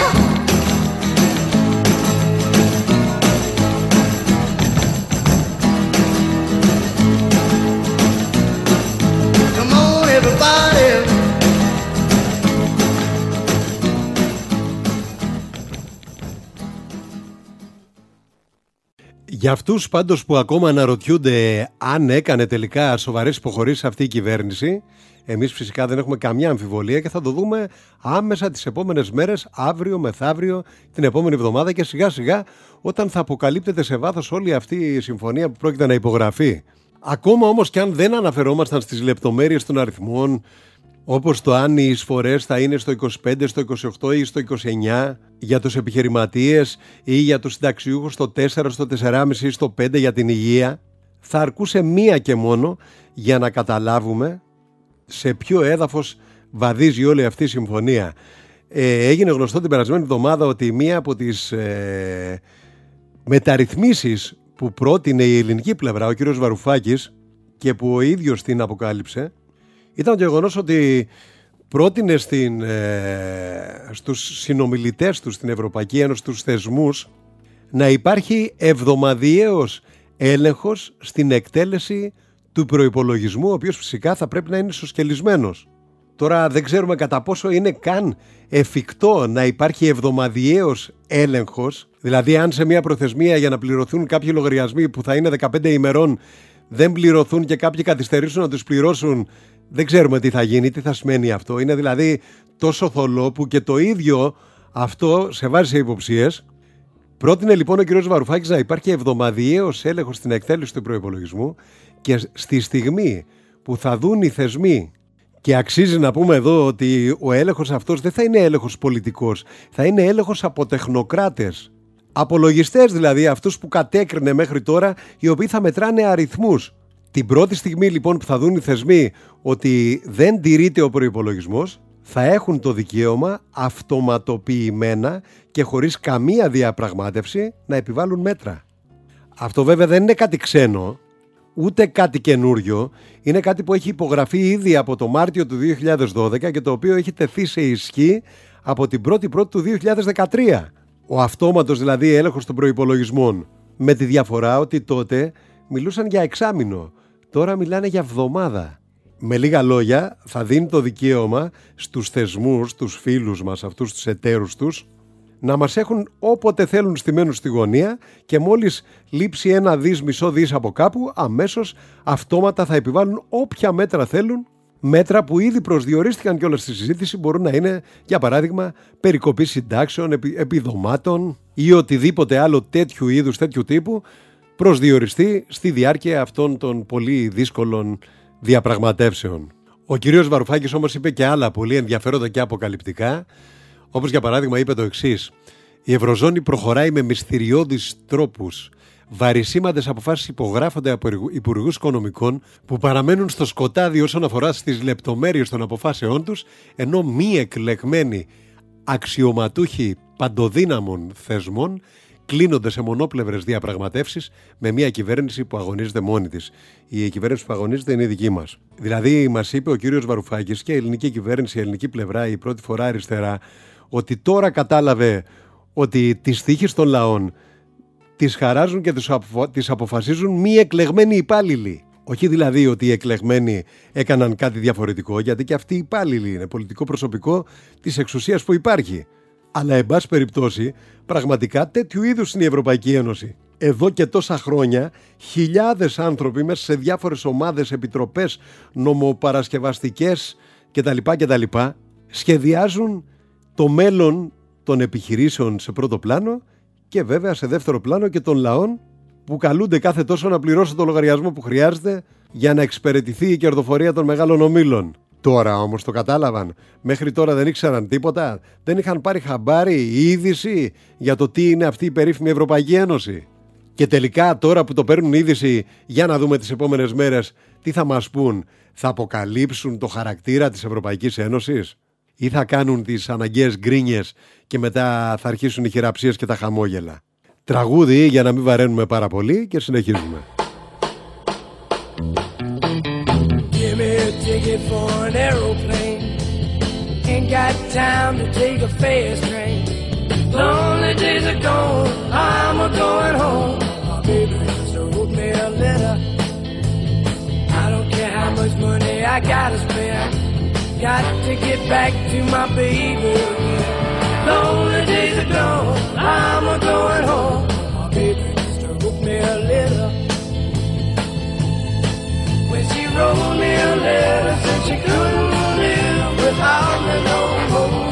Για αυτούς πάντως που ακόμα αναρωτιούνται αν έκανε τελικά σοβαρές υποχωρήσεις αυτή η κυβέρνηση, εμείς φυσικά δεν έχουμε καμιά αμφιβολία και θα το δούμε άμεσα τις επόμενες μέρες, αύριο, μεθαύριο, την επόμενη εβδομάδα και σιγά σιγά όταν θα αποκαλύπτεται σε βάθος όλη αυτή η συμφωνία που πρόκειται να υπογραφεί. Ακόμα όμως και αν δεν αναφερόμασταν στις λεπτομέρειες των αριθμών, όπως το αν οι εισφορές θα είναι στο 25, στο 28 ή στο 29 για τους επιχειρηματίες ή για τους συνταξιούχους, στο 4, στο 4,5 ή στο 5 για την υγεία, θα αρκούσε μία και μόνο για να καταλάβουμε σε ποιο έδαφος βαδίζει όλη αυτή η συμφωνία. Έγινε γνωστό την περασμένη εβδομάδα ότι μία από τις μεταρρυθμίσεις που πρότεινε η ελληνική πλευρά, ο κύριος Βαρουφάκης, και που ο ίδιος την αποκάλυψε, ήταν το γεγονός ότι πρότεινε στους συνομιλητές του στην Ευρωπαϊκή Ένωση, στους θεσμούς, να υπάρχει εβδομαδιαίος έλεγχος στην εκτέλεση του προϋπολογισμού, ο οποίος φυσικά θα πρέπει να είναι ισοσκελισμένος. Τώρα δεν ξέρουμε κατά πόσο είναι καν εφικτό να υπάρχει εβδομαδιαίος έλεγχος, δηλαδή αν σε μια προθεσμία για να πληρωθούν κάποιοι λογαριασμοί που θα είναι 15 ημερών δεν πληρωθούν και κάποιοι καθυστερήσουν να τους πληρώσουν, δεν ξέρουμε τι θα γίνει, τι θα σημαίνει αυτό. Είναι δηλαδή τόσο θολό που και το ίδιο αυτό σε βάζει σε υποψίες. Πρότεινε λοιπόν ο κ. Βαρουφάκης να υπάρχει εβδομαδιαίος έλεγχος στην εκτέλεση του προϋπολογισμού και στη στιγμή που θα δουν οι θεσμοί, και αξίζει να πούμε εδώ ότι ο έλεγχος αυτός δεν θα είναι έλεγχος πολιτικός, θα είναι έλεγχος από τεχνοκράτες. Απολογιστές δηλαδή, αυτούς που κατέκρινε μέχρι τώρα, οι οποίοι θα μετράνε αριθμούς. Την πρώτη στιγμή λοιπόν που θα δουν οι θεσμοί ότι δεν τηρείται ο προϋπολογισμός, θα έχουν το δικαίωμα αυτοματοποιημένα και χωρίς καμία διαπραγμάτευση να επιβάλλουν μέτρα. Αυτό βέβαια δεν είναι κάτι ξένο, ούτε κάτι καινούριο, είναι κάτι που έχει υπογραφεί ήδη από το Μάρτιο του 2012 και το οποίο έχει τεθεί σε ισχύ από την 1η του 2013. Ο αυτόματος δηλαδή έλεγχος των προϋπολογισμών, με τη διαφορά ότι τότε μιλούσαν για εξάμηνο, τώρα μιλάνε για εβδομάδα. Με λίγα λόγια θα δίνει το δικαίωμα στους θεσμούς, τους φίλους μας, αυτούς τους εταίρους τους, να μας έχουν όποτε θέλουν στημένους στη γωνία και μόλις λείψει ένα δις, μισό δις από κάπου, αμέσως αυτόματα θα επιβάλλουν όποια μέτρα θέλουν, μέτρα που ήδη προσδιορίστηκαν κιόλας στη συζήτηση, μπορούν να είναι, για παράδειγμα, περικοπή συντάξεων, επιδομάτων ή οτιδήποτε άλλο τέτοιου είδους, τέτοιου τύπου, προσδιοριστεί στη διάρκεια αυτών των πολύ δύσκολων διαπραγματεύσεων. Ο κύριος Βαρουφάκης όμως είπε και άλλα πολύ ενδιαφέροντα και αποκαλυπτικά, όπως για παράδειγμα είπε το εξής: η Ευρωζώνη προχωράει με μυστηριώδεις τρόπους. Βαρισίμαντες αποφάσεις υπογράφονται από υπουργούς οικονομικών που παραμένουν στο σκοτάδι όσον αφορά στις λεπτομέρειες των αποφάσεών τους, ενώ μη εκλεγμένοι αξιωματούχοι παντοδύναμων θεσμών κλείνονται σε μονόπλευρες διαπραγματεύσεις με μια κυβέρνηση που αγωνίζεται μόνη της. Η κυβέρνηση που αγωνίζεται είναι η δική μας. Δηλαδή, μας είπε ο κύριος Βαρουφάκης και η ελληνική κυβέρνηση, η ελληνική πλευρά, η πρώτη φορά αριστερά, ότι τώρα κατάλαβε ότι τις τύχες των λαών τις χαράζουν και τις αποφασίζουν μη εκλεγμένοι υπάλληλοι. Όχι δηλαδή ότι οι εκλεγμένοι έκαναν κάτι διαφορετικό, γιατί και αυτοί οι υπάλληλοι είναι πολιτικό προσωπικό της εξουσίας που υπάρχει. Αλλά εν πάση περιπτώσει, πραγματικά τέτοιου είδους είναι η Ευρωπαϊκή Ένωση. Εδώ και τόσα χρόνια, χιλιάδες άνθρωποι μέσα σε διάφορες ομάδες, επιτροπές, νομοπαρασκευαστικές κτλ. Σχεδιάζουν το μέλλον των επιχειρήσεων σε πρώτο πλάνο και βέβαια σε δεύτερο πλάνο και των λαών που καλούνται κάθε τόσο να πληρώσουν το λογαριασμό που χρειάζεται για να εξυπηρετηθεί η κερδοφορία των μεγάλων ομίλων. Τώρα όμως το κατάλαβαν. Μέχρι τώρα δεν ήξεραν τίποτα. Δεν είχαν πάρει χαμπάρι ή είδηση για το τι είναι αυτή η περίφημη Ευρωπαϊκή Ένωση. Και τελικά τώρα που το παίρνουν είδηση, για να δούμε τις επόμενες μέρες τι θα μας πούν. Θα αποκαλύψουν το χαρακτήρα της Ευρωπαϊκής Ένωσης ή θα κάνουν τις αναγκαίες γκρίνιες και μετά θα αρχίσουν οι χειραψίες και τα χαμόγελα. Τραγούδι για να μην βαραίνουμε πάρα πολύ και συνεχίζουμε. Give me a ticket for an aeroplane. Ain't got time to take a fast train. Lonely days are gone, I'm a-going home. My baby just wrote me a letter. I don't care how much money I gotta spend. Got to get back to my baby again. Lonely days are gone, I'm a-going home. My baby just wrote me me a letter. When she wrote me a letter, said she couldn't live without me no more.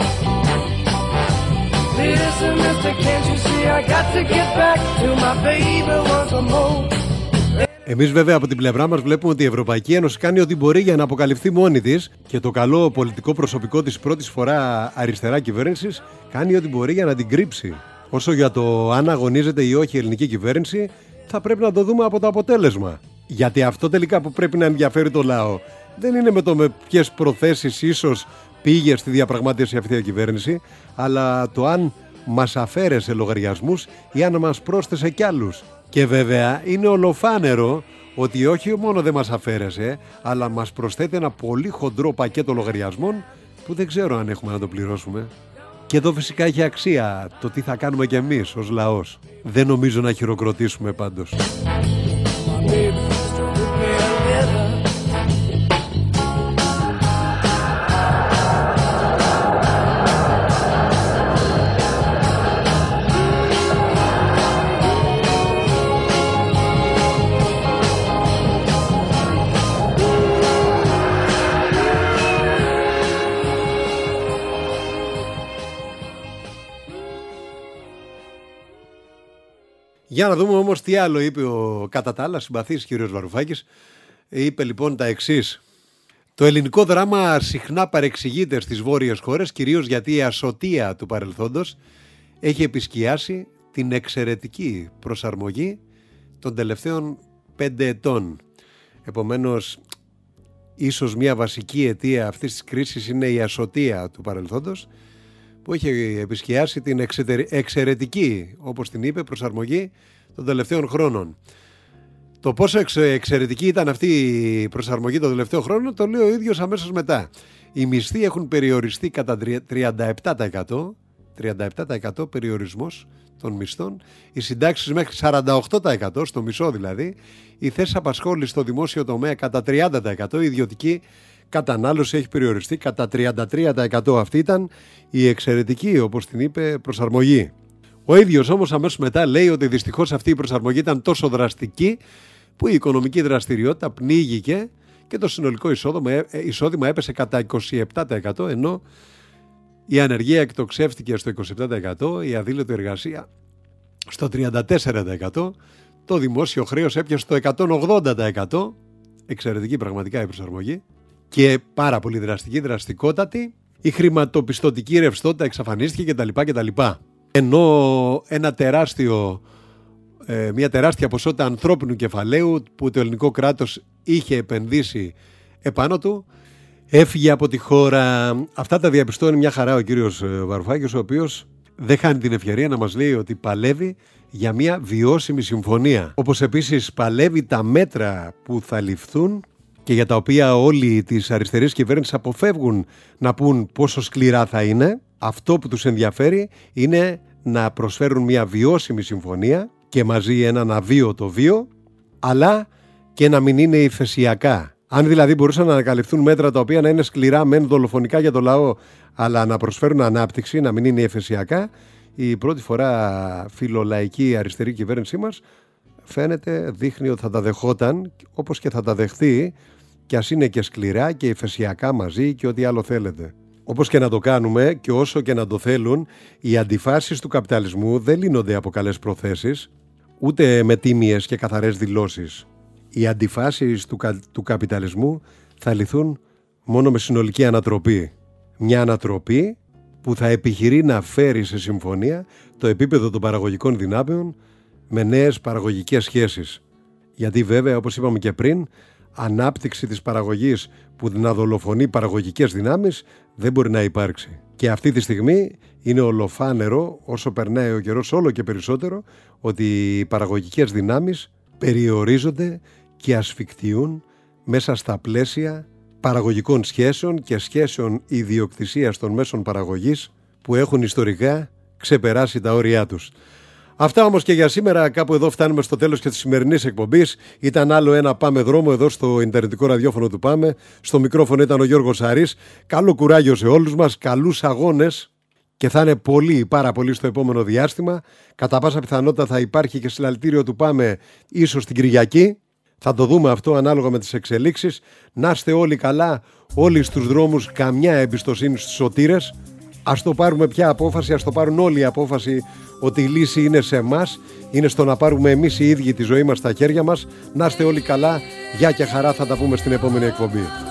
Listen, mister, can't you see I got to get back to my baby once more. Εμείς βέβαια από την πλευρά μας βλέπουμε ότι η Ευρωπαϊκή Ένωση κάνει ό,τι μπορεί για να αποκαλυφθεί μόνη της και το καλό πολιτικό προσωπικό της πρώτης φορά αριστερά κυβέρνησης κάνει ό,τι μπορεί για να την κρύψει. Όσο για το αν αγωνίζεται ή όχι η ελληνική κυβέρνηση, θα πρέπει να το δούμε από το αποτέλεσμα. Γιατί αυτό τελικά που πρέπει να ενδιαφέρει το λαό δεν είναι με ποιες προθέσεις ίσως πήγε στη διαπραγμάτευση αυτή η κυβέρνηση, αλλά το αν μας αφαίρεσε λογαριασμούς ή αν μας πρόσθεσε κι άλλους. Και βέβαια είναι ολοφάνερο ότι όχι μόνο δεν μας αφαίρεσε, αλλά μας προσθέτει ένα πολύ χοντρό πακέτο λογαριασμών που δεν ξέρω αν έχουμε να το πληρώσουμε. Και εδώ φυσικά έχει αξία το τι θα κάνουμε κι εμείς ως λαός. Δεν νομίζω να χειροκροτήσουμε πάντως. Για να δούμε όμως τι άλλο είπε ο κατά τα άλλα συμπαθής κύριος Βαρουφάκης. Είπε λοιπόν τα εξής. Το ελληνικό δράμα συχνά παρεξηγείται στις βόρειες χώρες, κυρίως γιατί η ασωτεία του παρελθόντος έχει επισκιάσει την εξαιρετική προσαρμογή των τελευταίων 5 ετών. Επομένως, ίσως μια βασική αιτία αυτής της κρίσης είναι η ασωτεία του παρελθόντος, που έχει επισκιάσει την εξαιρετική, όπως την είπε, προσαρμογή των τελευταίων χρόνων. Το πόσο εξαιρετική ήταν αυτή η προσαρμογή των τελευταίων χρόνων το λέει ο ίδιος αμέσως μετά. Οι μισθοί έχουν περιοριστεί κατά 37%, 37% περιορισμός των μισθών, οι συντάξεις μέχρι 48%, στο μισό δηλαδή, η θέση απασχόληση στο δημόσιο τομέα κατά 30%, η ιδιωτική κατανάλωση έχει περιοριστεί κατά 33%. Αυτή ήταν η εξαιρετική, όπως την είπε, προσαρμογή. Ο ίδιος όμως αμέσως μετά λέει ότι δυστυχώς αυτή η προσαρμογή ήταν τόσο δραστική που η οικονομική δραστηριότητα πνίγηκε και το συνολικό εισόδημα έπεσε κατά 27%, ενώ η ανεργία εκτοξεύτηκε στο 27%, η αδήλωτη εργασία στο 34%, το δημόσιο χρέος έπιασε στο 180%, εξαιρετική πραγματικά η προσαρμογή και πάρα πολύ δραστικότατη, η χρηματοπιστωτική ρευστότητα εξαφανίστηκε κτλ. Ενώ μια τεράστια ποσότητα ανθρώπινου κεφαλαίου που το ελληνικό κράτος είχε επενδύσει επάνω του έφυγε από τη χώρα. Αυτά τα διαπιστώνει μια χαρά ο κύριος Βαρουφάκης, ο οποίος δεν χάνει την ευκαιρία να μας λέει ότι παλεύει για μια βιώσιμη συμφωνία. Όπως επίσης παλεύει τα μέτρα που θα ληφθούν και για τα οποία όλοι της αριστερής κυβέρνησης αποφεύγουν να πούν πόσο σκληρά θα είναι. Αυτό που τους ενδιαφέρει είναι να προσφέρουν μια βιώσιμη συμφωνία και μαζί έναν αβίωτο βίο, αλλά και να μην είναι υφεσιακά. Αν δηλαδή μπορούσαν να ανακαλυφθούν μέτρα τα οποία να είναι σκληρά μεν δολοφονικά για το λαό, αλλά να προσφέρουν ανάπτυξη, να μην είναι υφεσιακά, η πρώτη φορά φιλολαϊκή αριστερή κυβέρνησή μας φαίνεται, δείχνει ότι θα τα δεχόταν, όπως και θα τα δεχθεί, και ας είναι και σκληρά και υφεσιακά μαζί και ό,τι άλλο θέλετε. Όπως και να το κάνουμε και όσο και να το θέλουν, οι αντιφάσεις του καπιταλισμού δεν λύνονται από καλές προθέσεις, ούτε με τίμιες και καθαρές δηλώσεις. Οι αντιφάσεις του καπιταλισμού θα λυθούν μόνο με συνολική ανατροπή. Μια ανατροπή που θα επιχειρεί να φέρει σε συμφωνία το επίπεδο των παραγωγικών δυνάμεων με νέες παραγωγικές σχέσεις. Γιατί βέβαια, όπως είπαμε και πριν, ανάπτυξη της παραγωγής που να δολοφονεί παραγωγικές δυνάμεις δεν μπορεί να υπάρξει. Και αυτή τη στιγμή είναι ολοφάνερο, όσο περνάει ο καιρός όλο και περισσότερο, ότι οι παραγωγικές δυνάμεις περιορίζονται και ασφικτιούν μέσα στα πλαίσια παραγωγικών σχέσεων και σχέσεων ιδιοκτησίας των μέσων παραγωγής που έχουν ιστορικά ξεπεράσει τα όρια τους. Αυτά όμως και για σήμερα. Κάπου εδώ φτάνουμε στο τέλος και της σημερινής εκπομπής. Ήταν άλλο ένα Πάμε Δρόμο εδώ στο ιντερνετικό ραδιόφωνο του Πάμε. Στο μικρόφωνο ήταν ο Γιώργος Σαρής. Καλό κουράγιο σε όλους μας, καλούς αγώνες και θα είναι πολύ, πάρα πολύ στο επόμενο διάστημα. Κατά πάσα πιθανότητα θα υπάρχει και συλλαλητήριο του Πάμε ίσως την Κυριακή. Θα το δούμε αυτό ανάλογα με τις εξελίξεις. Να είστε όλοι καλά, όλοι στους δρόμους, καμιά εμπιστοσύνη στους σωτήρες. Ας το πάρουμε πια απόφαση, ας το πάρουν όλοι η απόφαση ότι η λύση είναι σε εμάς, είναι στο να πάρουμε εμείς οι ίδιοι τη ζωή μας στα χέρια μας. Να είστε όλοι καλά, γεια και χαρά, θα τα πούμε στην επόμενη εκπομπή.